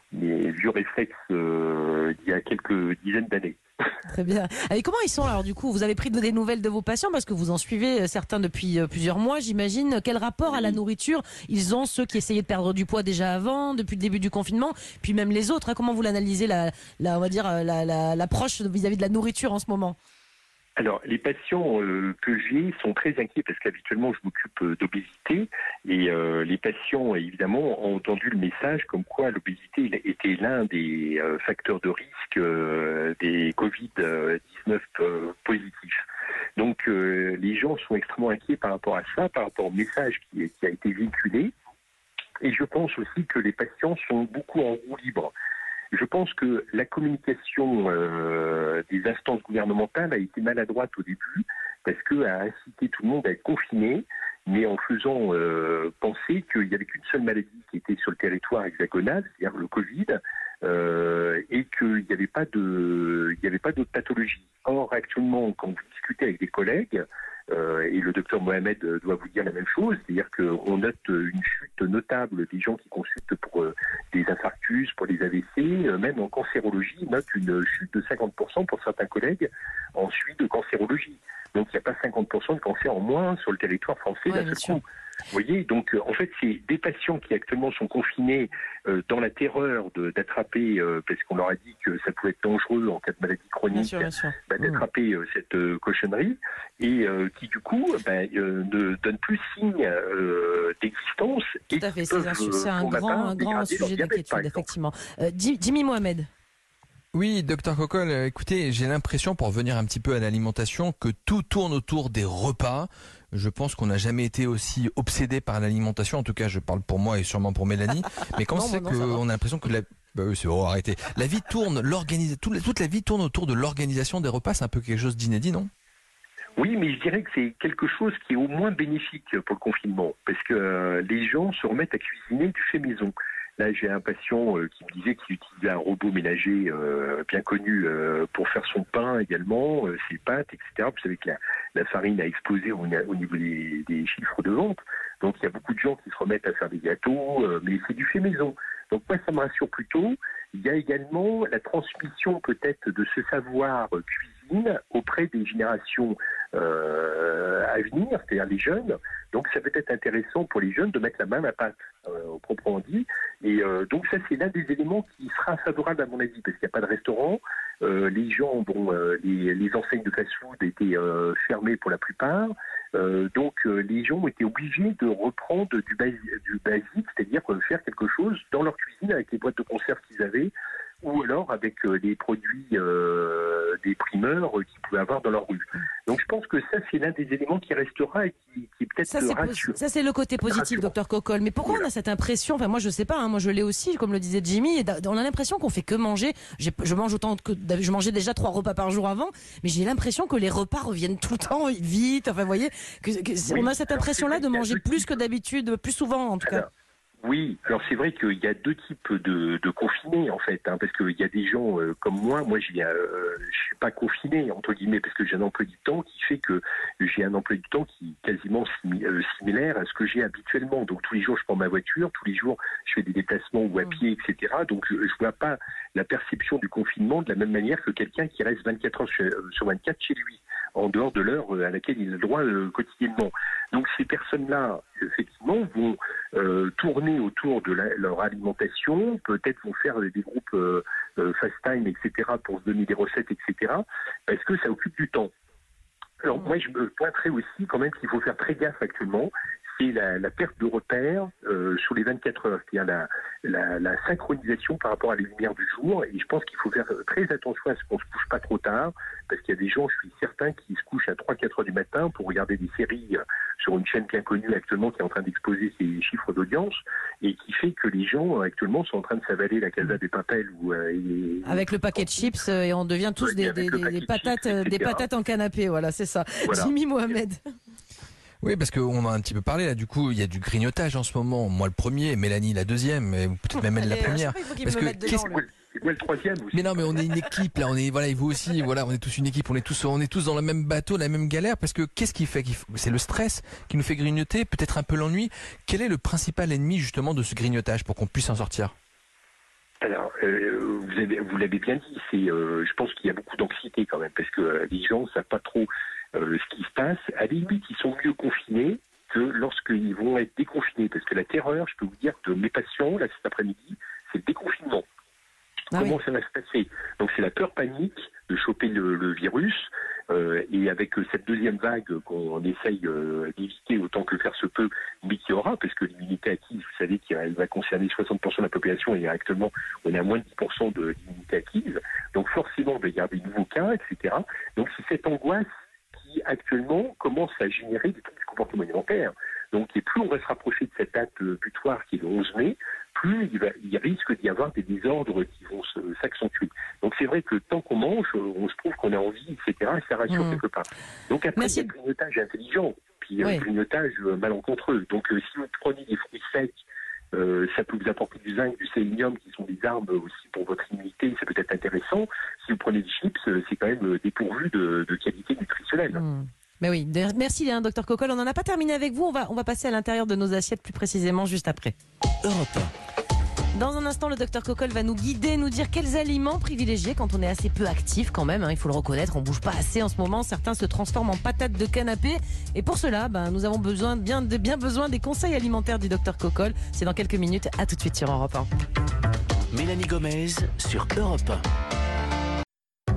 Speaker 9: mes vieux réflexes euh, il y a quelques dizaines d'années.
Speaker 3: Très bien. Et comment ils sont alors du coup? Vous avez pris des nouvelles de vos patients parce que vous en suivez certains depuis plusieurs mois, j'imagine. Quel rapport à la nourriture ils ont, ceux qui essayaient de perdre du poids déjà avant, depuis le début du confinement, puis même les autres, hein? Comment vous l'analysez, la, la, on va dire, la, la, l'approche vis-à-vis de la nourriture en ce moment?
Speaker 9: Alors, les patients euh, que j'ai sont très inquiets parce qu'habituellement, je m'occupe euh, d'obésité et euh, les patients, évidemment, ont entendu le message comme quoi l'obésité était l'un des euh, facteurs de risque euh, des covid dix-neuf euh, positifs. Donc, euh, les gens sont extrêmement inquiets par rapport à ça, par rapport au message qui, qui a été véhiculé. Et je pense aussi que les patients sont beaucoup en roue libre. Je pense que la communication euh, des instances gouvernementales a été maladroite au début parce qu'elle a incité tout le monde à être confiné, mais en faisant euh, penser qu'il n'y avait qu'une seule maladie qui était sur le territoire hexagonal, c'est-à-dire le Covid, euh, et qu'il n'y avait pas de, il n'y avait pas d'autres pathologies. Or, actuellement, quand vous discutez avec des collègues, Euh, et le docteur Mohamed doit vous dire la même chose, c'est-à-dire qu'on note une chute notable des gens qui consultent pour euh, des infarctus, pour les A V C, euh, même en cancérologie, note une chute de cinquante pour cent pour certains collègues en suite de cancérologie. Donc il n'y a pas cinquante pour cent de cancer en moins sur le territoire français
Speaker 3: ouais,
Speaker 9: d'un seul coup. Vous voyez, donc euh, en fait, c'est des patients qui actuellement sont confinés euh, dans la terreur de, d'attraper, euh, parce qu'on leur a dit que ça pouvait être dangereux en cas de maladie chronique,
Speaker 3: bien sûr, bien sûr.
Speaker 9: Bah, d'attraper euh, cette euh, cochonnerie, et euh, qui du coup bah, euh, ne donnent plus signe euh, d'existence.
Speaker 3: Tout
Speaker 9: et
Speaker 3: à fait,
Speaker 9: qui
Speaker 3: c'est
Speaker 9: peuvent,
Speaker 3: un, c'est un
Speaker 9: pour ma
Speaker 3: grand,
Speaker 9: part,
Speaker 3: un grand
Speaker 9: dégrader leur
Speaker 3: sujet
Speaker 9: diabète,
Speaker 3: d'inquiétude,
Speaker 9: par exemple.
Speaker 3: effectivement. Euh, Jimmy Mohamed.
Speaker 4: Oui, docteur Cocolle, euh, écoutez, j'ai l'impression, pour revenir un petit peu à l'alimentation, que tout tourne autour des repas. Je pense qu'on n'a jamais été aussi obsédé par l'alimentation. En tout cas, je parle pour moi et sûrement pour Mélanie. Mais quand
Speaker 3: Non,
Speaker 4: c'est
Speaker 3: bah non, ça va.
Speaker 4: qu'on a l'impression que la... Bah oui, c'est bon, arrêtez. La vie tourne, l'organisa... toute, toute la vie tourne autour de l'organisation des repas. C'est un peu quelque chose d'inédit, non?
Speaker 9: Oui, mais je dirais que c'est quelque chose qui est au moins bénéfique pour le confinement, parce que euh, les gens se remettent à cuisiner du fait maison. Là, j'ai un patient euh, qui me disait qu'il utilisait un robot ménager euh, bien connu euh, pour faire son pain également, euh, ses pâtes, et cetera. Vous savez que la, la farine a explosé au, au niveau des, des chiffres de vente. Donc, il y a beaucoup de gens qui se remettent à faire des gâteaux, euh, mais c'est du fait maison. Donc, moi, ça me rassure plutôt. Il y a également la transmission peut-être de ce savoir euh, cuisine auprès des générations euh, à venir, c'est-à-dire les jeunes. Donc ça peut être intéressant pour les jeunes de mettre la main à la pâte, euh, proprement dit. Et euh, donc ça, c'est l'un des éléments qui sera favorable à mon avis, parce qu'il n'y a pas de restaurant. Euh, les gens, bon, euh, les, les enseignes de fast-food étaient euh, fermées pour la plupart. Euh, donc euh, les gens ont été obligés de reprendre du, basi- du basique, c'est-à-dire euh, faire quelque chose dans leur cuisine avec les boîtes de conserve qu'ils avaient, ou alors avec euh, les produits euh, des primeurs euh, qu'ils pouvaient avoir dans leur rue. Donc je pense que ça, c'est l'un des éléments qui restera et qui, qui peut-être
Speaker 3: Ça c'est,
Speaker 9: rassure.
Speaker 3: ça, c'est le côté positif,
Speaker 9: Rassurant.
Speaker 3: docteur Cocolle. Mais pourquoi
Speaker 9: Voilà.
Speaker 3: on a cette impression, enfin moi je sais pas, hein, moi je l'ai aussi, comme le disait Jimmy, et on a l'impression qu'on fait que manger. J'ai, je mange autant que je mangeais déjà trois repas par jour avant, mais j'ai l'impression que les repas reviennent tout le temps vite. Enfin, vous voyez, que, que,
Speaker 9: Oui.
Speaker 3: on a cette
Speaker 9: Alors,
Speaker 3: impression-là
Speaker 9: c'est
Speaker 3: de
Speaker 9: vrai
Speaker 3: manger
Speaker 9: qu'il y a deux
Speaker 3: plus que d'habitude, plus souvent en tout cas.
Speaker 9: Alors, oui, alors c'est vrai qu'il y a deux types de, de confinés en fait, hein, parce qu'il y a des gens euh, comme moi, moi j'ai, euh, je suis pas confiné entre guillemets parce que j'ai un emploi du temps qui fait que j'ai un emploi du temps qui est quasiment simi- euh, similaire à ce que j'ai habituellement. Donc tous les jours je prends ma voiture, tous les jours je fais des déplacements ou à pied, et cetera. Donc je, je vois pas la perception du confinement de la même manière que quelqu'un qui reste vingt-quatre heures sur vingt-quatre chez lui, en dehors de l'heure à laquelle il a le droit euh, quotidiennement. Donc ces personnes-là, effectivement, vont euh, tourner autour de la, leur alimentation, peut-être vont faire des groupes euh, euh, fast time, et cetera, pour se donner des recettes, et cetera, parce que ça occupe du temps. Alors moi, je me pointerais aussi quand même qu'il faut faire très gaffe actuellement, c'est la, la perte de repères euh, sur les vingt-quatre heures, c'est-à-dire la, la, la synchronisation par rapport à la lumière du jour. Et je pense qu'il faut faire très attention à ce qu'on ne se couche pas trop tard, parce qu'il y a des gens, je suis certain, qui se couchent à trois quatre heures du matin pour regarder des séries euh, sur une chaîne bien connue actuellement qui est en train d'exploser ses chiffres d'audience, et qui fait que les gens actuellement sont en train de s'avaler la Casa des Papel. Ou, euh, et,
Speaker 3: Avec le paquet de chips euh, et on devient tous
Speaker 9: Ouais,
Speaker 3: des,
Speaker 9: avec
Speaker 3: des,
Speaker 9: le paquet
Speaker 3: des
Speaker 9: de
Speaker 3: patates,
Speaker 9: chips, et
Speaker 3: des
Speaker 9: cetera.
Speaker 3: patates en canapé. Voilà, c'est ça.
Speaker 9: Voilà.
Speaker 3: Jimmy Mohamed.
Speaker 4: Oui, parce qu'on en a un petit peu parlé là. Du coup, il y a du grignotage en ce moment. Moi, le premier, Mélanie la deuxième, et peut-être même elle la
Speaker 3: Allez,
Speaker 4: première.
Speaker 3: il faut qu'il
Speaker 4: Parce
Speaker 3: me
Speaker 4: que
Speaker 3: mette dedans,
Speaker 4: qu'est-ce-
Speaker 3: lui.
Speaker 9: Et moi le troisième aussi.
Speaker 4: Mais non, mais on est une équipe là. On est voilà, et vous aussi. Voilà, on est tous une équipe. On est tous, on est tous dans le même bateau, la même galère. Parce que qu'est-ce qui fait qu'il faut- C'est le stress qui nous fait grignoter, peut-être un peu l'ennui. Quel est le principal ennemi justement de ce grignotage pour qu'on puisse en sortir?
Speaker 9: Alors, euh, vous, avez, vous l'avez bien dit, c'est, euh, je pense qu'il y a beaucoup d'anxiété quand même, parce que euh, les gens ne savent pas trop euh, ce qui se passe. À la limite, ils sont mieux confinés que lorsqu'ils vont être déconfinés, parce que la terreur, je peux vous dire, de mes patients, là, cet après-midi, c'est le déconfinement.
Speaker 3: Ah
Speaker 9: Comment
Speaker 3: oui.
Speaker 9: ça va se passer? Donc, c'est la peur panique de choper le, le virus, euh, et avec euh, cette deuxième vague qu'on essaye euh, d'éviter autant que faire se peut, mais qu'il y aura, parce que l'immunité acquise, vous savez qu'elle va concerner soixante pour cent de la population, et actuellement, on est à moins de dix pour cent de l'immunité acquise. Donc, forcément, il va y avoir des nouveaux cas, et cetera. Donc, c'est cette angoisse qui, actuellement, commence à générer des troubles du comportement alimentaire. Donc, et plus on va se rapprocher de cette date euh, butoir qui est le onze mai, plus il, va, il risque d'y avoir des désordres qui vont se- s'accentuer. Donc, c'est vrai que tant qu'on mange, on se trouve qu'on a envie, et cetera, et ça rassure
Speaker 3: Mmh.
Speaker 9: quelque part. Donc, après,
Speaker 3: Merci.
Speaker 9: il y a le grignotage intelligent, puis
Speaker 3: Oui.
Speaker 9: le grignotage euh, malencontreux. Donc, euh, si vous prenez des fruits secs, euh, ça peut vous apporter du zinc, du sélénium, qui sont des armes aussi pour votre immunité, ça peut être intéressant. Si vous prenez des chips, euh, c'est quand même euh, dépourvu de, de qualité nutritionnelle.
Speaker 3: Hmm. Mais oui, d'ailleurs, merci hein, docteur Cocolle. On n'en a pas terminé avec vous. On va, on va passer à l'intérieur de nos assiettes plus précisément juste après.
Speaker 2: Europe un.
Speaker 3: Dans un instant, le docteur Cocolle va nous guider, nous dire quels aliments privilégier quand on est assez peu actif quand même. Hein, il faut le reconnaître, on bouge pas assez en ce moment. Certains se transforment en patates de canapé. Et pour cela, ben, nous avons besoin, bien, de, bien besoin des conseils alimentaires du docteur Cocolle. C'est dans quelques minutes. À tout de suite sur Europe un.
Speaker 2: Mélanie Gomez sur Europe un.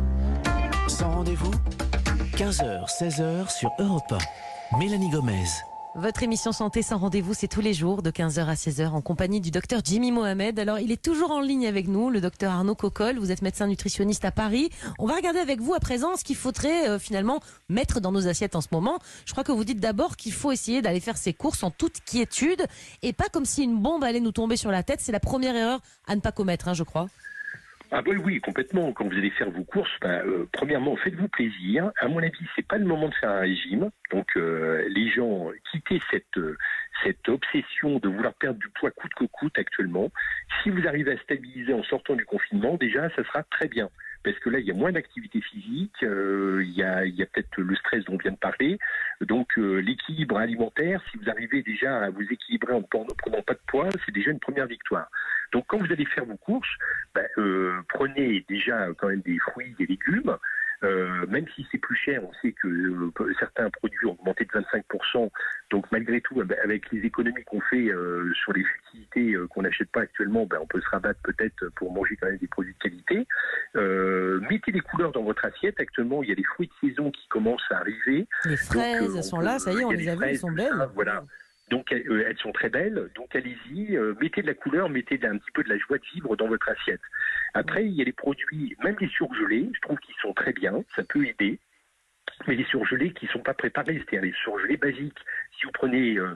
Speaker 2: Sans rendez-vous, quinze heures, seize heures sur Europe un. Mélanie Gomez.
Speaker 3: Votre émission Santé sans rendez-vous, c'est tous les jours de quinze heures à seize heures en compagnie du docteur Jimmy Mohamed. Alors, il est toujours en ligne avec nous, le docteur Arnaud Cocolle. Vous êtes médecin nutritionniste à Paris. On va regarder avec vous à présent ce qu'il faudrait euh, finalement mettre dans nos assiettes en ce moment. Je crois que vous dites d'abord qu'il faut essayer d'aller faire ses courses en toute quiétude et pas comme si une bombe allait nous tomber sur la tête. C'est la première erreur à ne pas commettre, hein, je crois.
Speaker 9: Ah oui, oui, complètement. Quand vous allez faire vos courses, ben, euh, premièrement, faites-vous plaisir. À mon avis, c'est pas le moment de faire un régime. Donc, euh, les gens, quittez cette euh, cette obsession de vouloir perdre du poids coûte que coûte actuellement. Si vous arrivez à stabiliser en sortant du confinement, déjà, ça sera très bien. Parce que là, il y a moins d'activité physique, euh, il y a, il y a peut-être le stress dont on vient de parler. Donc, euh, l'équilibre alimentaire, si vous arrivez déjà à vous équilibrer en ne prenant pas de poids, c'est déjà une première victoire. Donc, quand vous allez faire vos courses, ben, euh, prenez déjà quand même des fruits, des légumes. Euh, même si c'est plus cher, on sait que euh, certains produits ont augmenté de vingt-cinq pour cent. Donc malgré tout, eh ben, avec les économies qu'on fait euh, sur les futilités euh, qu'on n'achète pas actuellement, ben, on peut se rabattre peut-être pour manger quand même des produits de qualité. Euh, mettez des couleurs dans votre assiette. Actuellement, il y a des fruits de saison qui commencent à arriver.
Speaker 3: Les fraises,
Speaker 9: Donc, euh,
Speaker 3: elles sont
Speaker 9: on
Speaker 3: là,
Speaker 9: peut-
Speaker 3: ça y est, on
Speaker 9: il y
Speaker 3: les a vues, elles
Speaker 9: fraises,
Speaker 3: sont
Speaker 9: tout
Speaker 3: belles.
Speaker 9: ça, voilà. Donc euh, elles sont très belles, donc allez-y, euh, mettez de la couleur, mettez un petit peu de la joie de vivre dans votre assiette. Après, il y a les produits, même les surgelés, je trouve qu'ils sont très bien, ça peut aider. Mais les surgelés qui ne sont pas préparés, c'est-à-dire les surgelés basiques. Si vous prenez euh,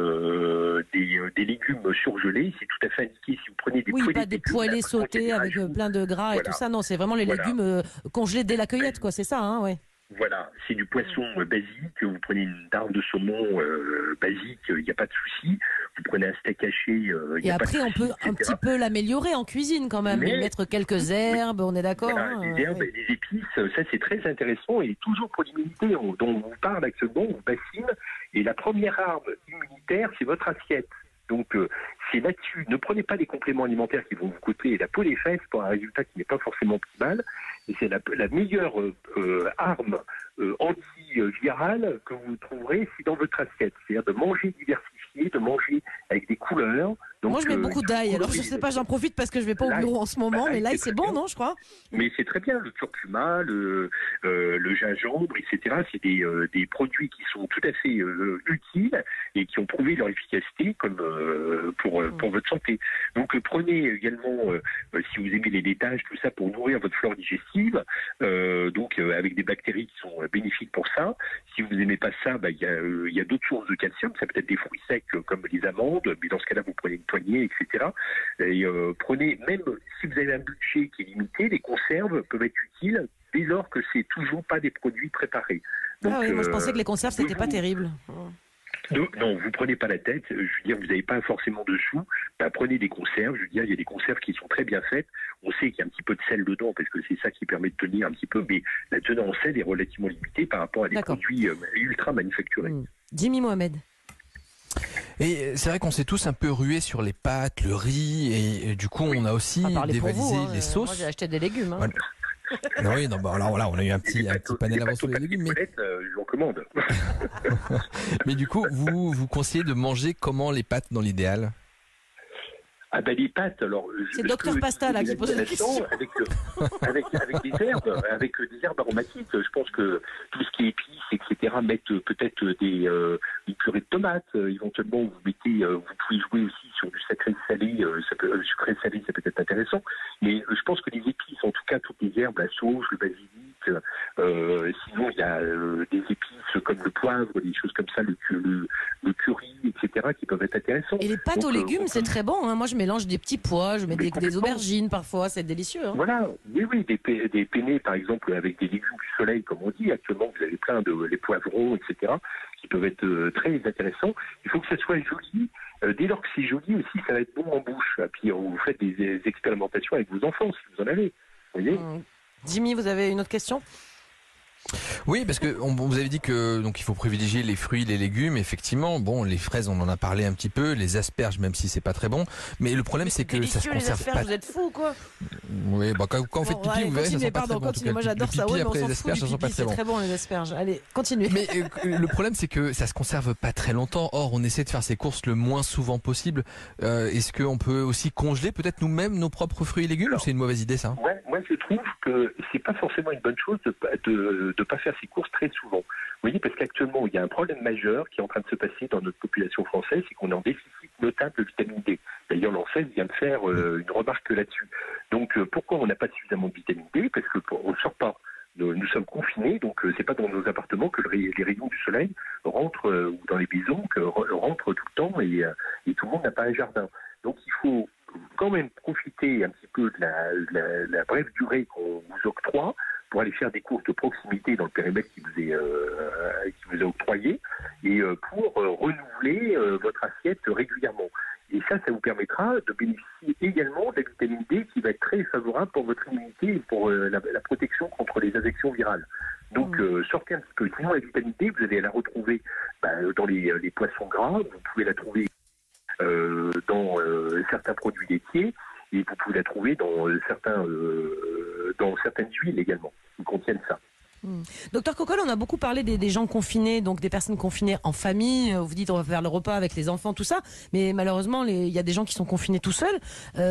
Speaker 9: euh, des, euh, des légumes surgelés, c'est tout à fait indiqué. Si vous prenez des
Speaker 3: Oui,
Speaker 9: poêlés
Speaker 3: pas des
Speaker 9: de légumes,
Speaker 3: poêlés
Speaker 9: là, par contre, il y
Speaker 3: sautés
Speaker 9: a des
Speaker 3: avec euh,
Speaker 9: rajouts.
Speaker 3: plein de gras et
Speaker 9: Voilà.
Speaker 3: tout ça. Non, c'est vraiment les
Speaker 9: Voilà.
Speaker 3: légumes euh, congelés dès la cueillette, quoi. C'est ça, hein, ouais.
Speaker 9: Voilà, c'est du poisson euh, basique. Vous prenez une dinde de saumon euh, basique, il n'y a pas de souci. Vous prenez un steak haché, euh, il n'y
Speaker 3: Et
Speaker 9: a pas de
Speaker 3: après, on
Speaker 9: souci,
Speaker 3: peut un
Speaker 9: et cetera.
Speaker 3: petit peu l'améliorer en cuisine quand même,
Speaker 9: Mais-
Speaker 3: et mettre quelques herbes, on est d'accord.
Speaker 9: Voilà,
Speaker 3: hein,
Speaker 9: les
Speaker 3: euh,
Speaker 9: herbes
Speaker 3: oui.
Speaker 9: et les épices, ça c'est très intéressant et toujours pour l'immunité on- dont on vous parle actuellement, on vous bassine. Et la première arme immunitaire, c'est votre assiette. Donc euh, c'est là-dessus. Ne prenez pas des compléments alimentaires qui vont vous coûter la peau des fesses pour un résultat qui n'est pas forcément optimal. Et c'est la, la meilleure euh, euh, arme euh, antivirale que vous trouverez, c'est dans votre assiette. C'est-à-dire de manger diversifié, de manger avec des couleurs. Donc,
Speaker 3: Moi, je mets
Speaker 9: euh,
Speaker 3: beaucoup d'ail. Alors, je sais pas, j'en profite parce que je vais pas au
Speaker 9: L'ail,
Speaker 3: bureau en ce moment,
Speaker 9: bah,
Speaker 3: mais
Speaker 9: l'ail,
Speaker 3: l'ail,
Speaker 9: c'est
Speaker 3: c'est
Speaker 9: très
Speaker 3: bon,
Speaker 9: bien.
Speaker 3: non, je crois.
Speaker 9: Mais c'est très bien, le curcuma, le, euh, le gingembre, et cetera. C'est des, euh, des produits qui sont tout à fait euh, utiles et qui ont prouvé leur efficacité comme euh, pour, euh, pour votre santé. Donc euh, prenez également, euh, euh, si vous aimez les laitages, tout ça pour nourrir votre flore digestive, euh, donc euh, avec des bactéries qui sont euh, bénéfiques pour ça. Si vous n'aimez pas ça, bah, il y a, euh, il y a d'autres sources de calcium, ça peut être des fruits secs euh, comme les amandes, mais dans ce cas-là, vous prenez une poignée, et cetera. Et euh, prenez, même si vous avez un budget qui est limité, les conserves peuvent être utiles dès lors que c'est toujours pas des produits préparés. Donc,
Speaker 3: Ah oui, moi, je
Speaker 9: euh,
Speaker 3: pensais que les conserves, c'était pas
Speaker 9: vous-
Speaker 3: terrible.
Speaker 9: donc, non, vous prenez pas la tête. Je veux dire, vous n'avez pas forcément de sous. Bah, prenez des conserves. Je veux dire, il y a des conserves qui sont très bien faites. On sait qu'il y a un petit peu de sel dedans parce que c'est ça qui permet de tenir un petit peu. Mais la teneur en sel est relativement limitée par rapport à des
Speaker 3: D'accord.
Speaker 9: produits euh, ultra manufacturés.
Speaker 3: Hmm. Jimmy Mohamed.
Speaker 4: Et c'est vrai qu'on s'est tous un peu rués sur les pâtes, le riz, et, et du coup, on a aussi dévalisé
Speaker 3: vous, hein,
Speaker 4: les
Speaker 3: euh,
Speaker 4: sauces.
Speaker 3: Moi, j'ai acheté des légumes. Hein.
Speaker 4: Voilà. Non, oui, non, bah, alors voilà, on a eu un petit, un petit panel avant sur les légumes. Mais...
Speaker 9: Euh, je vous recommande.
Speaker 4: mais du coup, vous, vous conseillez de manger comment les pâtes dans l'idéal?
Speaker 9: Ah ben les pâtes, alors...
Speaker 3: C'est Docteur Pasta là qui pose la question.
Speaker 9: Avec, euh, avec, avec des herbes, avec des herbes aromatiques. Je pense que tout ce qui est épices, et cetera, mettent peut-être des, euh, une purée de tomates. Euh, éventuellement, vous mettez, euh, vous pouvez jouer aussi sur du sacré salé. Euh, ça peut, euh, sucré salé, ça peut être intéressant. Mais euh, je pense que les épices, en tout cas toutes les herbes, la sauge, le basilic, euh, sinon il y a euh, des épices comme le poivre, des choses comme ça, le, le, le curry, et cetera, qui peuvent être intéressants.
Speaker 3: Et les pâtes
Speaker 9: Donc,
Speaker 3: aux légumes,
Speaker 9: euh,
Speaker 3: c'est très bon. Hein. Moi, je mélange des petits pois, je mets des, des aubergines parfois, c'est délicieux. Hein.
Speaker 9: Voilà, oui, oui, des, pe- des penne, par exemple, avec des légumes du soleil, comme on dit. Actuellement, vous avez plein de les poivrons, et cetera, qui peuvent être euh, très intéressants. Il faut que ça soit joli. Euh, dès lors que c'est joli aussi, ça va être bon en bouche. Et puis, vous faites des, des expérimentations avec vos enfants, si vous en avez. Vous voyez
Speaker 3: Hum. Jimmy, vous avez une autre question?
Speaker 4: Oui, parce que on, vous avez dit que donc il faut privilégier les fruits, les légumes. Effectivement, bon, les fraises, on en a parlé un petit peu, les asperges, même si c'est pas très bon. Mais le problème, c'est que ça se
Speaker 3: les
Speaker 4: conserve
Speaker 3: asperges,
Speaker 4: pas.
Speaker 3: vous êtes fous ou quoi?
Speaker 4: Oui, bah quand, quand on fait
Speaker 3: Bon,
Speaker 4: pipi,
Speaker 3: allez,
Speaker 4: vous verrez, ça
Speaker 3: continuez,
Speaker 4: sent pas
Speaker 3: pardon,
Speaker 4: très bon. en tout
Speaker 3: continuez.
Speaker 4: cas.
Speaker 3: Moi,
Speaker 4: Le
Speaker 3: j'adore
Speaker 4: pipi,
Speaker 3: ça. Ouais, mais on
Speaker 4: après
Speaker 3: s'en
Speaker 4: les
Speaker 3: fout
Speaker 4: asperges,
Speaker 3: du
Speaker 4: ça sent pas
Speaker 3: pipi,
Speaker 4: très
Speaker 3: c'est
Speaker 4: bon.
Speaker 3: très bon les asperges. Allez, continuez.
Speaker 4: Mais euh, le problème, c'est que ça se conserve pas très longtemps. Or, on essaie de faire ses courses le moins souvent possible. Euh, Est-ce qu'on peut aussi congeler peut-être nous-mêmes nos propres fruits et légumes,
Speaker 9: Alors,
Speaker 4: ou c'est une mauvaise idée ça?
Speaker 9: Ouais, moi, je trouve que c'est pas forcément une bonne chose de pas- de, de pas faire ses courses très souvent. Vous voyez, parce qu'actuellement, il y a un problème majeur qui est en train de se passer dans notre population française, c'est qu'on est en déficit notable de vitamine D. D'ailleurs, l'ANSES vient de faire euh, une remarque là-dessus. Donc, euh, pourquoi on n'a pas suffisamment de vitamine D? Parce qu'on ne sort pas. Nous, nous sommes confinés, donc euh, c'est pas dans nos appartements que le ray- les rayons du soleil rentrent, euh, ou dans les maisons, que re- rentrent tout le temps, et, euh, et tout le monde n'a pas un jardin. Donc, il faut quand même profiter un petit peu de la, de la, la brève durée qu'on vous octroie pour aller faire des courses de proximité dans le périmètre qui vous est, euh, qui vous est octroyé, et euh, pour euh, renouveler euh, votre assiette régulièrement. Et ça, ça vous permettra de bénéficier également de la vitamine D qui va être très favorable pour votre immunité et pour euh, la, la protection contre les infections virales. Donc,
Speaker 3: Mmh.
Speaker 9: euh, sortez un petit peu. Sinon, la vitamine D, vous allez la retrouver bah, dans les, les poissons gras, vous pouvez la trouver euh, dans euh, certains produits laitiers, et vous pouvez la trouver dans, euh, certains, euh, dans certaines huiles également, qui contiennent ça.
Speaker 3: Hum. Docteur Cocolle, on a beaucoup parlé des, des gens confinés, donc des personnes confinées en famille. Vous dites on va faire le repas avec les enfants, tout ça. Mais malheureusement, les- il y a des gens qui sont confinés tout seuls.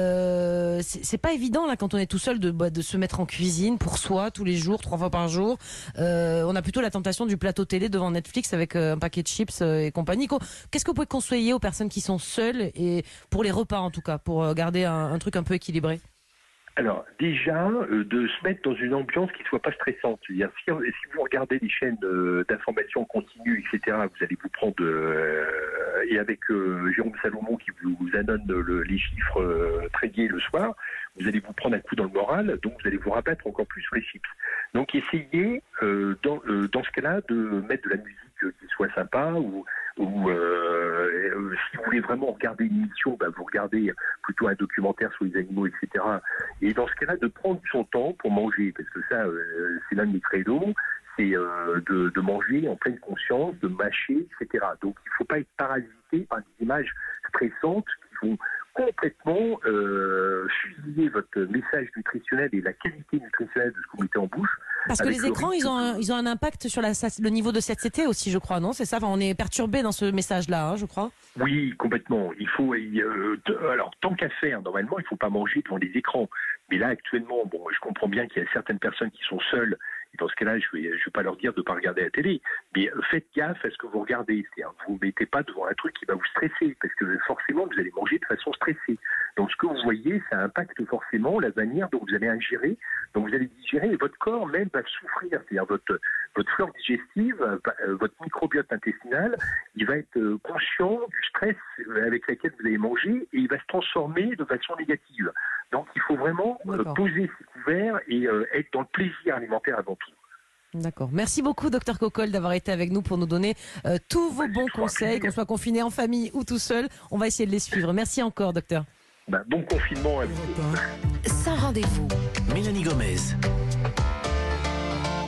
Speaker 3: Euh, c'est c'est pas évident là quand on est tout seul de, bah, de se mettre en cuisine pour soi tous les jours, trois fois par jour. Euh, on a plutôt la tentation du plateau télé devant Netflix avec euh, un paquet de chips euh, et compagnie. Co- Qu'est-ce que vous pouvez conseiller aux personnes qui sont seules et pour les repas en tout cas, pour euh, garder un, un truc un peu équilibré?
Speaker 9: Alors, déjà, euh, de se mettre dans une ambiance qui ne soit pas stressante. C'est-à-dire, si, si vous regardez des chaînes euh, d'information continue, et cetera, vous allez vous prendre... euh, et avec euh, Jérôme Salomon qui vous, vous annonce le- les chiffres euh, très gais le soir, vous allez vous prendre un coup dans le moral, donc vous allez vous rabattre encore plus sur les chips. Donc, essayez, euh, dans, euh, dans ce cas-là, de mettre de la musique euh, qui soit sympa, ou, ou euh, euh, si vous voulez vraiment regarder une émission, bah, vous regardez plutôt un documentaire sur les animaux, et cetera. Et dans ce cas-là, de prendre son temps pour manger, parce que ça, euh, c'est l'un de mes credos, c'est euh, de, de manger en pleine conscience, de mâcher, et cetera. Donc, il ne faut pas être parasité par des images stressantes qui vont complètement euh, fusiller votre message nutritionnel et la qualité nutritionnelle de ce que vous mettez en bouche.
Speaker 3: Parce que
Speaker 9: avec
Speaker 3: les
Speaker 9: le
Speaker 3: écrans,
Speaker 9: risque
Speaker 3: ils ont, un,
Speaker 9: que-
Speaker 3: ils ont un impact sur la, le niveau de satiété aussi, je crois, non? C'est ça? Enfin, on est perturbé dans ce message-là, hein, je crois.
Speaker 9: Oui, complètement. Il faut, euh, t- alors tant qu'à faire, normalement, il ne faut pas manger devant les écrans. Mais là, actuellement, bon, je comprends bien qu'il y a certaines personnes qui sont seules. Et dans ce cas-là, je ne vais, je vais pas leur dire de ne pas regarder la télé. Mais euh, faites gaffe à ce que vous regardez. C'est-à-dire, vous ne mettez pas devant un truc qui va vous stresser. Parce que forcément, vous allez manger de façon stressée. Donc, ce que vous voyez, ça impacte forcément la manière dont vous allez ingérer. Donc, vous allez digérer et votre corps même va souffrir. C'est-à-dire, votre, votre flore digestive, euh, votre microbiote intestinal, il va être euh, conscient du stress euh, avec lequel vous allez manger et il va se transformer de façon négative. Donc, il faut vraiment euh,
Speaker 3: D'accord.
Speaker 9: poser ses couverts et euh, être dans le plaisir alimentaire avant tout.
Speaker 3: D'accord. Merci beaucoup, docteur Cocolle, d'avoir été avec nous pour nous donner euh, tous vos bons conseils, qu'on soit confiné en famille ou tout seul. On va essayer de les suivre. Merci encore, docteur.
Speaker 9: Ben, bon confinement à vous.
Speaker 1: Sans rendez-vous.
Speaker 2: Mélanie Gomez.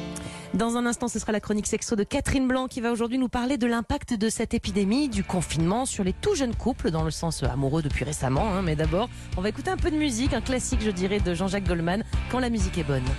Speaker 3: Dans un instant, ce sera la chronique sexo de Catherine Blanc qui va aujourd'hui nous parler de l'impact de cette épidémie, du confinement sur les tout jeunes couples, dans le sens amoureux depuis récemment. Hein, mais d'abord, on va écouter un peu de musique, un classique, je dirais, de Jean-Jacques Goldman, Quand la musique est bonne.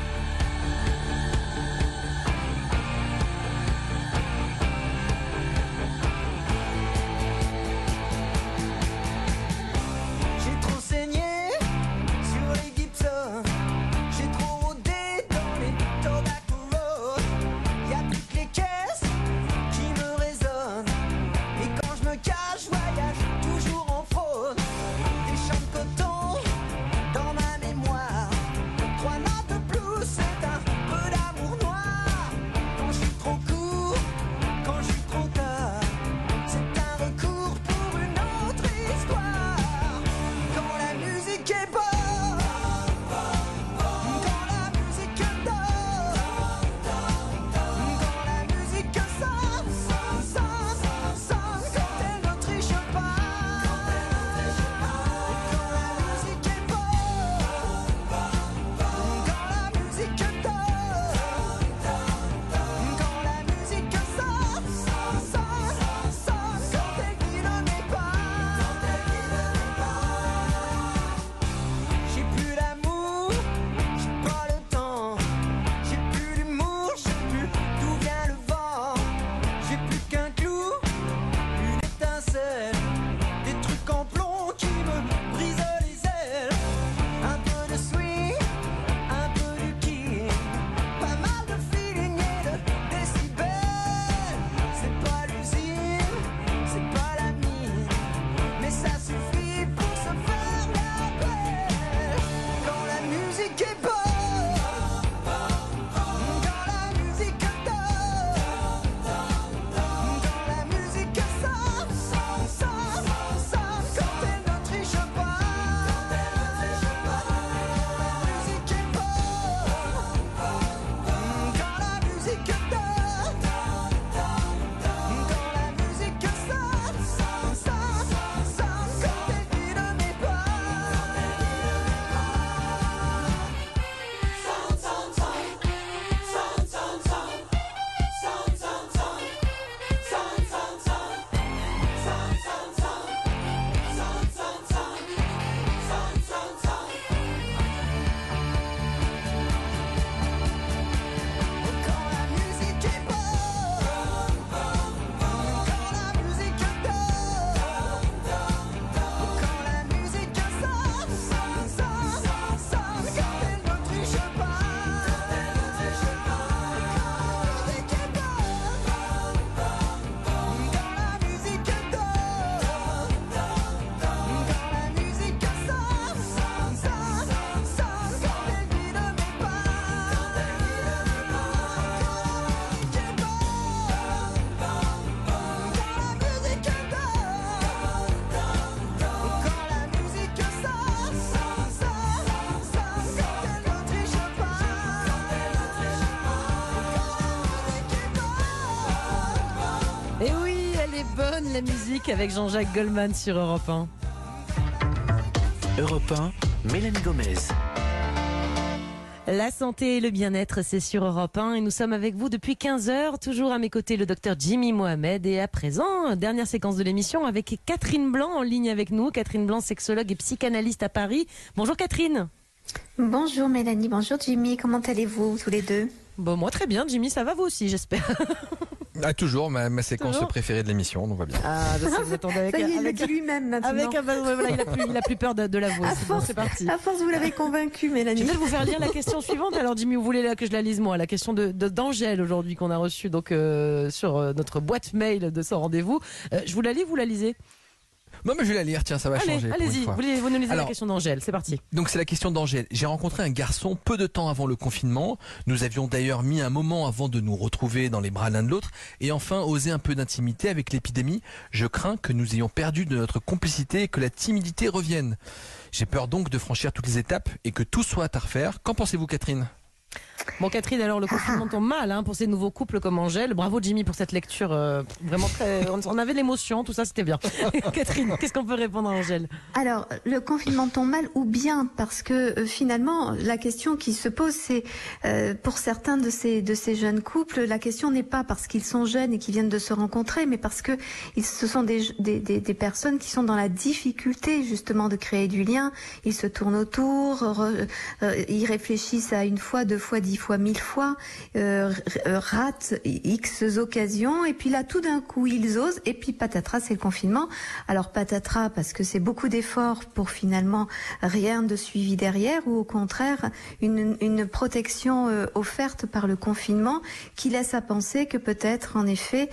Speaker 3: La musique avec Jean-Jacques Goldman sur Europe un.
Speaker 2: Europe un, Mélanie Gomez.
Speaker 3: La santé et le bien-être, c'est sur Europe un et nous sommes avec vous depuis quinze heures. Toujours à mes côtés le docteur Jimmy Mohamed et à présent, dernière séquence de l'émission avec Catherine Blanc en ligne avec nous. Catherine Blanc, sexologue et psychanalyste à Paris. Bonjour Catherine.
Speaker 10: Bonjour Mélanie, bonjour Jimmy, comment allez-vous tous les deux?
Speaker 3: Bon, moi très bien Jimmy, ça va vous aussi j'espère.
Speaker 4: Ah, toujours ma, ma séquence
Speaker 3: toujours
Speaker 4: préférée de l'émission, donc va bien.
Speaker 3: Ah, ça vous attendez avec,
Speaker 10: ça y est,
Speaker 3: avec,
Speaker 10: il le dit lui-même maintenant.
Speaker 3: Avec, ah, bah, voilà, il a plus, il a plus peur de, de l'avouer.
Speaker 10: À
Speaker 3: C'est
Speaker 10: force,
Speaker 3: bon, c'est parti.
Speaker 10: À force, vous l'avez convaincu, Mélanie.
Speaker 3: Je vais vous faire lire la question suivante. Alors, Jimmy, vous voulez que je la lise moi? La question de, de d'Angèle aujourd'hui qu'on a reçue donc euh, sur euh, notre boîte mail de son rendez-vous. Euh, je vous la lis, vous la lisez?
Speaker 4: Non mais je vais la lire, tiens, ça va
Speaker 3: Allez,
Speaker 4: changer.
Speaker 3: Allez-y, vous, vous nous lisez Alors, la question d'Angèle, c'est parti.
Speaker 4: Donc c'est la question d'Angèle. J'ai rencontré un garçon peu de temps avant le confinement. Nous avions d'ailleurs mis un moment avant de nous retrouver dans les bras l'un de l'autre et enfin osé un peu d'intimité avec l'épidémie. Je crains que nous ayons perdu de notre complicité et que la timidité revienne. J'ai peur donc de franchir toutes les étapes et que tout soit à refaire. Qu'en pensez-vous Catherine ?
Speaker 3: Bon, Catherine, alors le confinement tombe mal hein, pour ces nouveaux couples comme Angèle. Bravo Jimmy pour cette lecture, euh, vraiment très. On avait l'émotion, tout ça, c'était bien. Catherine, qu'est-ce qu'on peut répondre à Angèle?
Speaker 10: Alors, le confinement tombe mal ou bien parce que euh, finalement, la question qui se pose, c'est euh, pour certains de ces de ces jeunes couples, la question n'est pas parce qu'ils sont jeunes et qu'ils viennent de se rencontrer, mais parce que ils, ce sont des, des des des personnes qui sont dans la difficulté justement de créer du lien. Ils se tournent autour, re, euh, ils réfléchissent à une fois, deux fois, dix fois, mille fois, euh, ratent X occasions, et puis là, tout d'un coup, ils osent, et puis patatras, c'est le confinement. Alors patatras, parce que c'est beaucoup d'efforts pour finalement rien de suivi derrière, ou au contraire, une, une protection euh, offerte par le confinement qui laisse à penser que peut-être, en effet,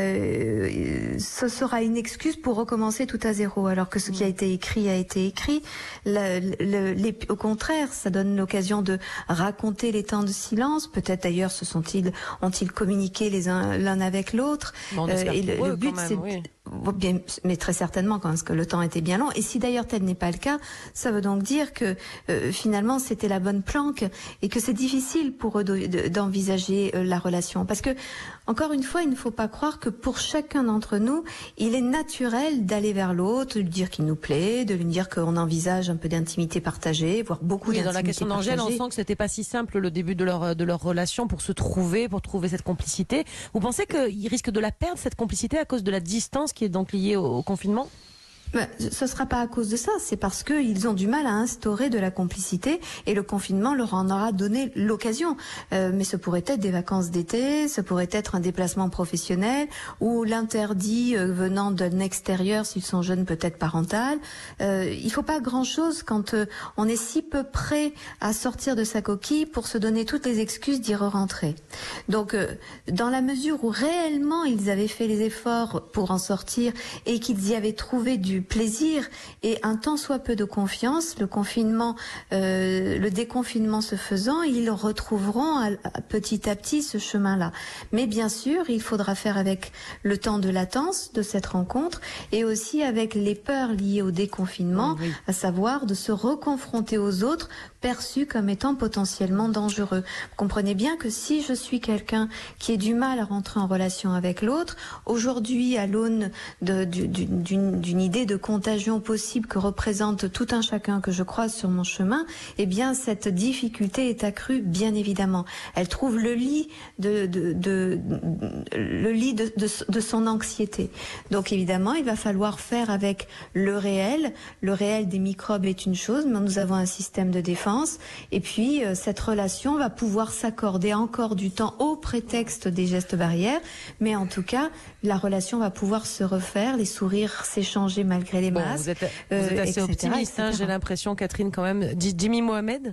Speaker 10: euh, ce sera une excuse pour recommencer tout à zéro, alors que ce qui a été écrit a été écrit. Le, le, les, au contraire, ça donne l'occasion de raconter les temps de silence. Peut-être d'ailleurs se sont-ils, ont-ils communiqué les uns l'un avec l'autre.
Speaker 3: Bon,
Speaker 10: euh, et le, le but,
Speaker 3: même,
Speaker 10: c'est
Speaker 3: oui.
Speaker 10: Bien, mais très certainement, parce que le temps était bien long. Et si d'ailleurs tel n'est pas le cas, ça veut donc dire que euh, finalement c'était la bonne planque et que c'est difficile pour eux de, de, d'envisager euh, la relation. Parce que, encore une fois, il ne faut pas croire que pour chacun d'entre nous, il est naturel d'aller vers l'autre, de lui dire qu'il nous plaît, de lui dire qu'on envisage un peu d'intimité partagée, voire beaucoup
Speaker 3: Oui,
Speaker 10: d'intimité
Speaker 3: dans la question d'Angèle, on
Speaker 10: partagée.
Speaker 3: sent que c'était pas si simple le début de leur de leur relation pour se trouver, pour trouver cette complicité. Vous pensez qu'ils risquent de la perdre cette complicité à cause de la distance qui est donc liée au, au confinement?
Speaker 10: Ben, ce sera pas à cause de ça, c'est parce que ils ont du mal à instaurer de la complicité et le confinement leur en aura donné l'occasion. Euh, mais ce pourrait être des vacances d'été, ce pourrait être un déplacement professionnel ou l'interdit euh, venant d'un extérieur s'ils sont jeunes, peut-être parental. Euh, il faut pas grand-chose quand euh, on est si peu prêt à sortir de sa coquille pour se donner toutes les excuses d'y re-rentrer. Donc, euh, dans la mesure où réellement ils avaient fait les efforts pour en sortir et qu'ils y avaient trouvé du plaisir et un tant soit peu de confiance, le confinement, euh, le déconfinement se faisant, ils retrouveront à, à, petit à petit ce chemin-là. Mais bien sûr, il faudra faire avec le temps de latence de cette rencontre et aussi avec les peurs liées au déconfinement, oui, oui. à savoir de se reconfronter aux autres perçus comme étant potentiellement dangereux. Vous comprenez bien que si je suis quelqu'un qui ait du mal à rentrer en relation avec l'autre, aujourd'hui, à l'aune de, d'une, d'une, d'une idée de contagion possible que représente tout un chacun que je croise sur mon chemin, eh bien, cette difficulté est accrue, bien évidemment. Elle trouve le lit de, de, de, de le lit de, de, de son anxiété. Donc, évidemment, il va falloir faire avec le réel. Le réel des microbes est une chose, mais nous avons un système de défense. Et puis, euh, cette relation va pouvoir s'accorder encore du temps au prétexte des gestes barrières. Mais en tout cas, la relation va pouvoir se refaire, les sourires s'échanger malgré les
Speaker 3: bon,
Speaker 10: masques.
Speaker 3: Vous êtes, vous êtes assez
Speaker 10: euh,
Speaker 3: optimiste, hein, j'ai l'impression, Catherine, quand même. Jimmy Mohamed?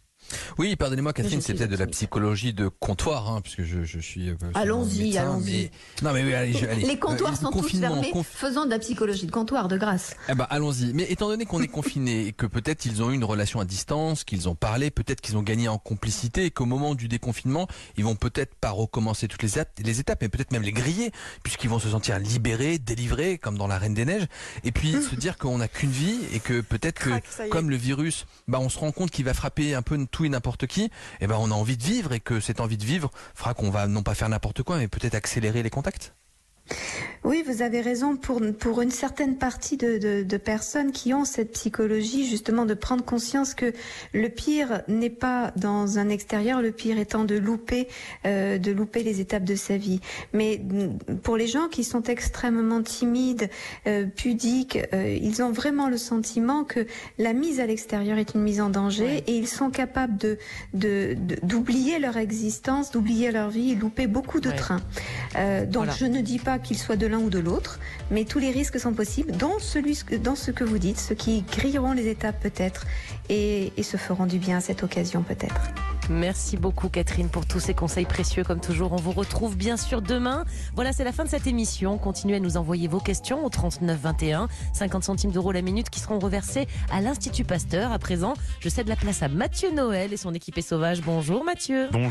Speaker 4: Oui, pardonnez-moi, Catherine,
Speaker 3: je
Speaker 4: c'est peut-être de la psychologie de comptoir, hein, puisque je, je suis. Euh,
Speaker 10: allons-y,
Speaker 4: médecin,
Speaker 10: allons-y.
Speaker 4: Mais... Non, mais oui, allez, je, allez.
Speaker 10: Les comptoirs euh, sont tous fermés. Conf... Faisons de la psychologie de comptoir, de grâce.
Speaker 4: Eh ben, allons-y. Mais étant donné qu'on est confiné et que peut-être ils ont eu une relation à distance, qu'ils ont parlé, peut-être qu'ils ont gagné en complicité et qu'au moment du déconfinement, ils vont peut-être pas recommencer toutes les, les étapes, mais peut-être même les griller, puisqu'ils vont se sentir libérés, délivrés, comme dans la Reine des Neiges, et puis se dire qu'on n'a qu'une vie et que peut-être que, Crac, comme le virus, bah, on se rend compte qu'il va frapper un peu tout et n'importe qui. Eh ben, on a envie de vivre et que cette envie de vivre fera qu'on va non pas faire n'importe quoi, mais peut-être accélérer les contacts.
Speaker 10: Oui, vous avez raison pour, pour une certaine partie de, de, de personnes qui ont cette psychologie justement de prendre conscience que le pire n'est pas dans un extérieur, le pire étant de louper, euh, de louper les étapes de sa vie. Mais pour les gens qui sont extrêmement timides, euh, pudiques, euh, ils ont vraiment le sentiment que la mise à l'extérieur est une mise en danger, oui. Et ils sont capables de, de, de, d'oublier leur existence, d'oublier leur vie et louper beaucoup de oui. trains. Euh, donc voilà. Je ne dis pas qu'il soit de l'un ou de l'autre, mais tous les risques sont possibles, dont celui, dans ce que vous dites, ceux qui grilleront les étapes peut-être et, et se feront du bien à cette occasion peut-être.
Speaker 3: Merci beaucoup Catherine pour tous ces conseils précieux comme toujours. On vous retrouve bien sûr demain. Voilà, c'est la fin de cette émission. Continuez à nous envoyer vos questions au trente-neuf vingt et un, cinquante centimes d'euros la minute qui seront reversés à l'Institut Pasteur. À présent, je cède la place à Mathieu Noël et son équipée sauvage. Bonjour Mathieu.
Speaker 11: Bonjour.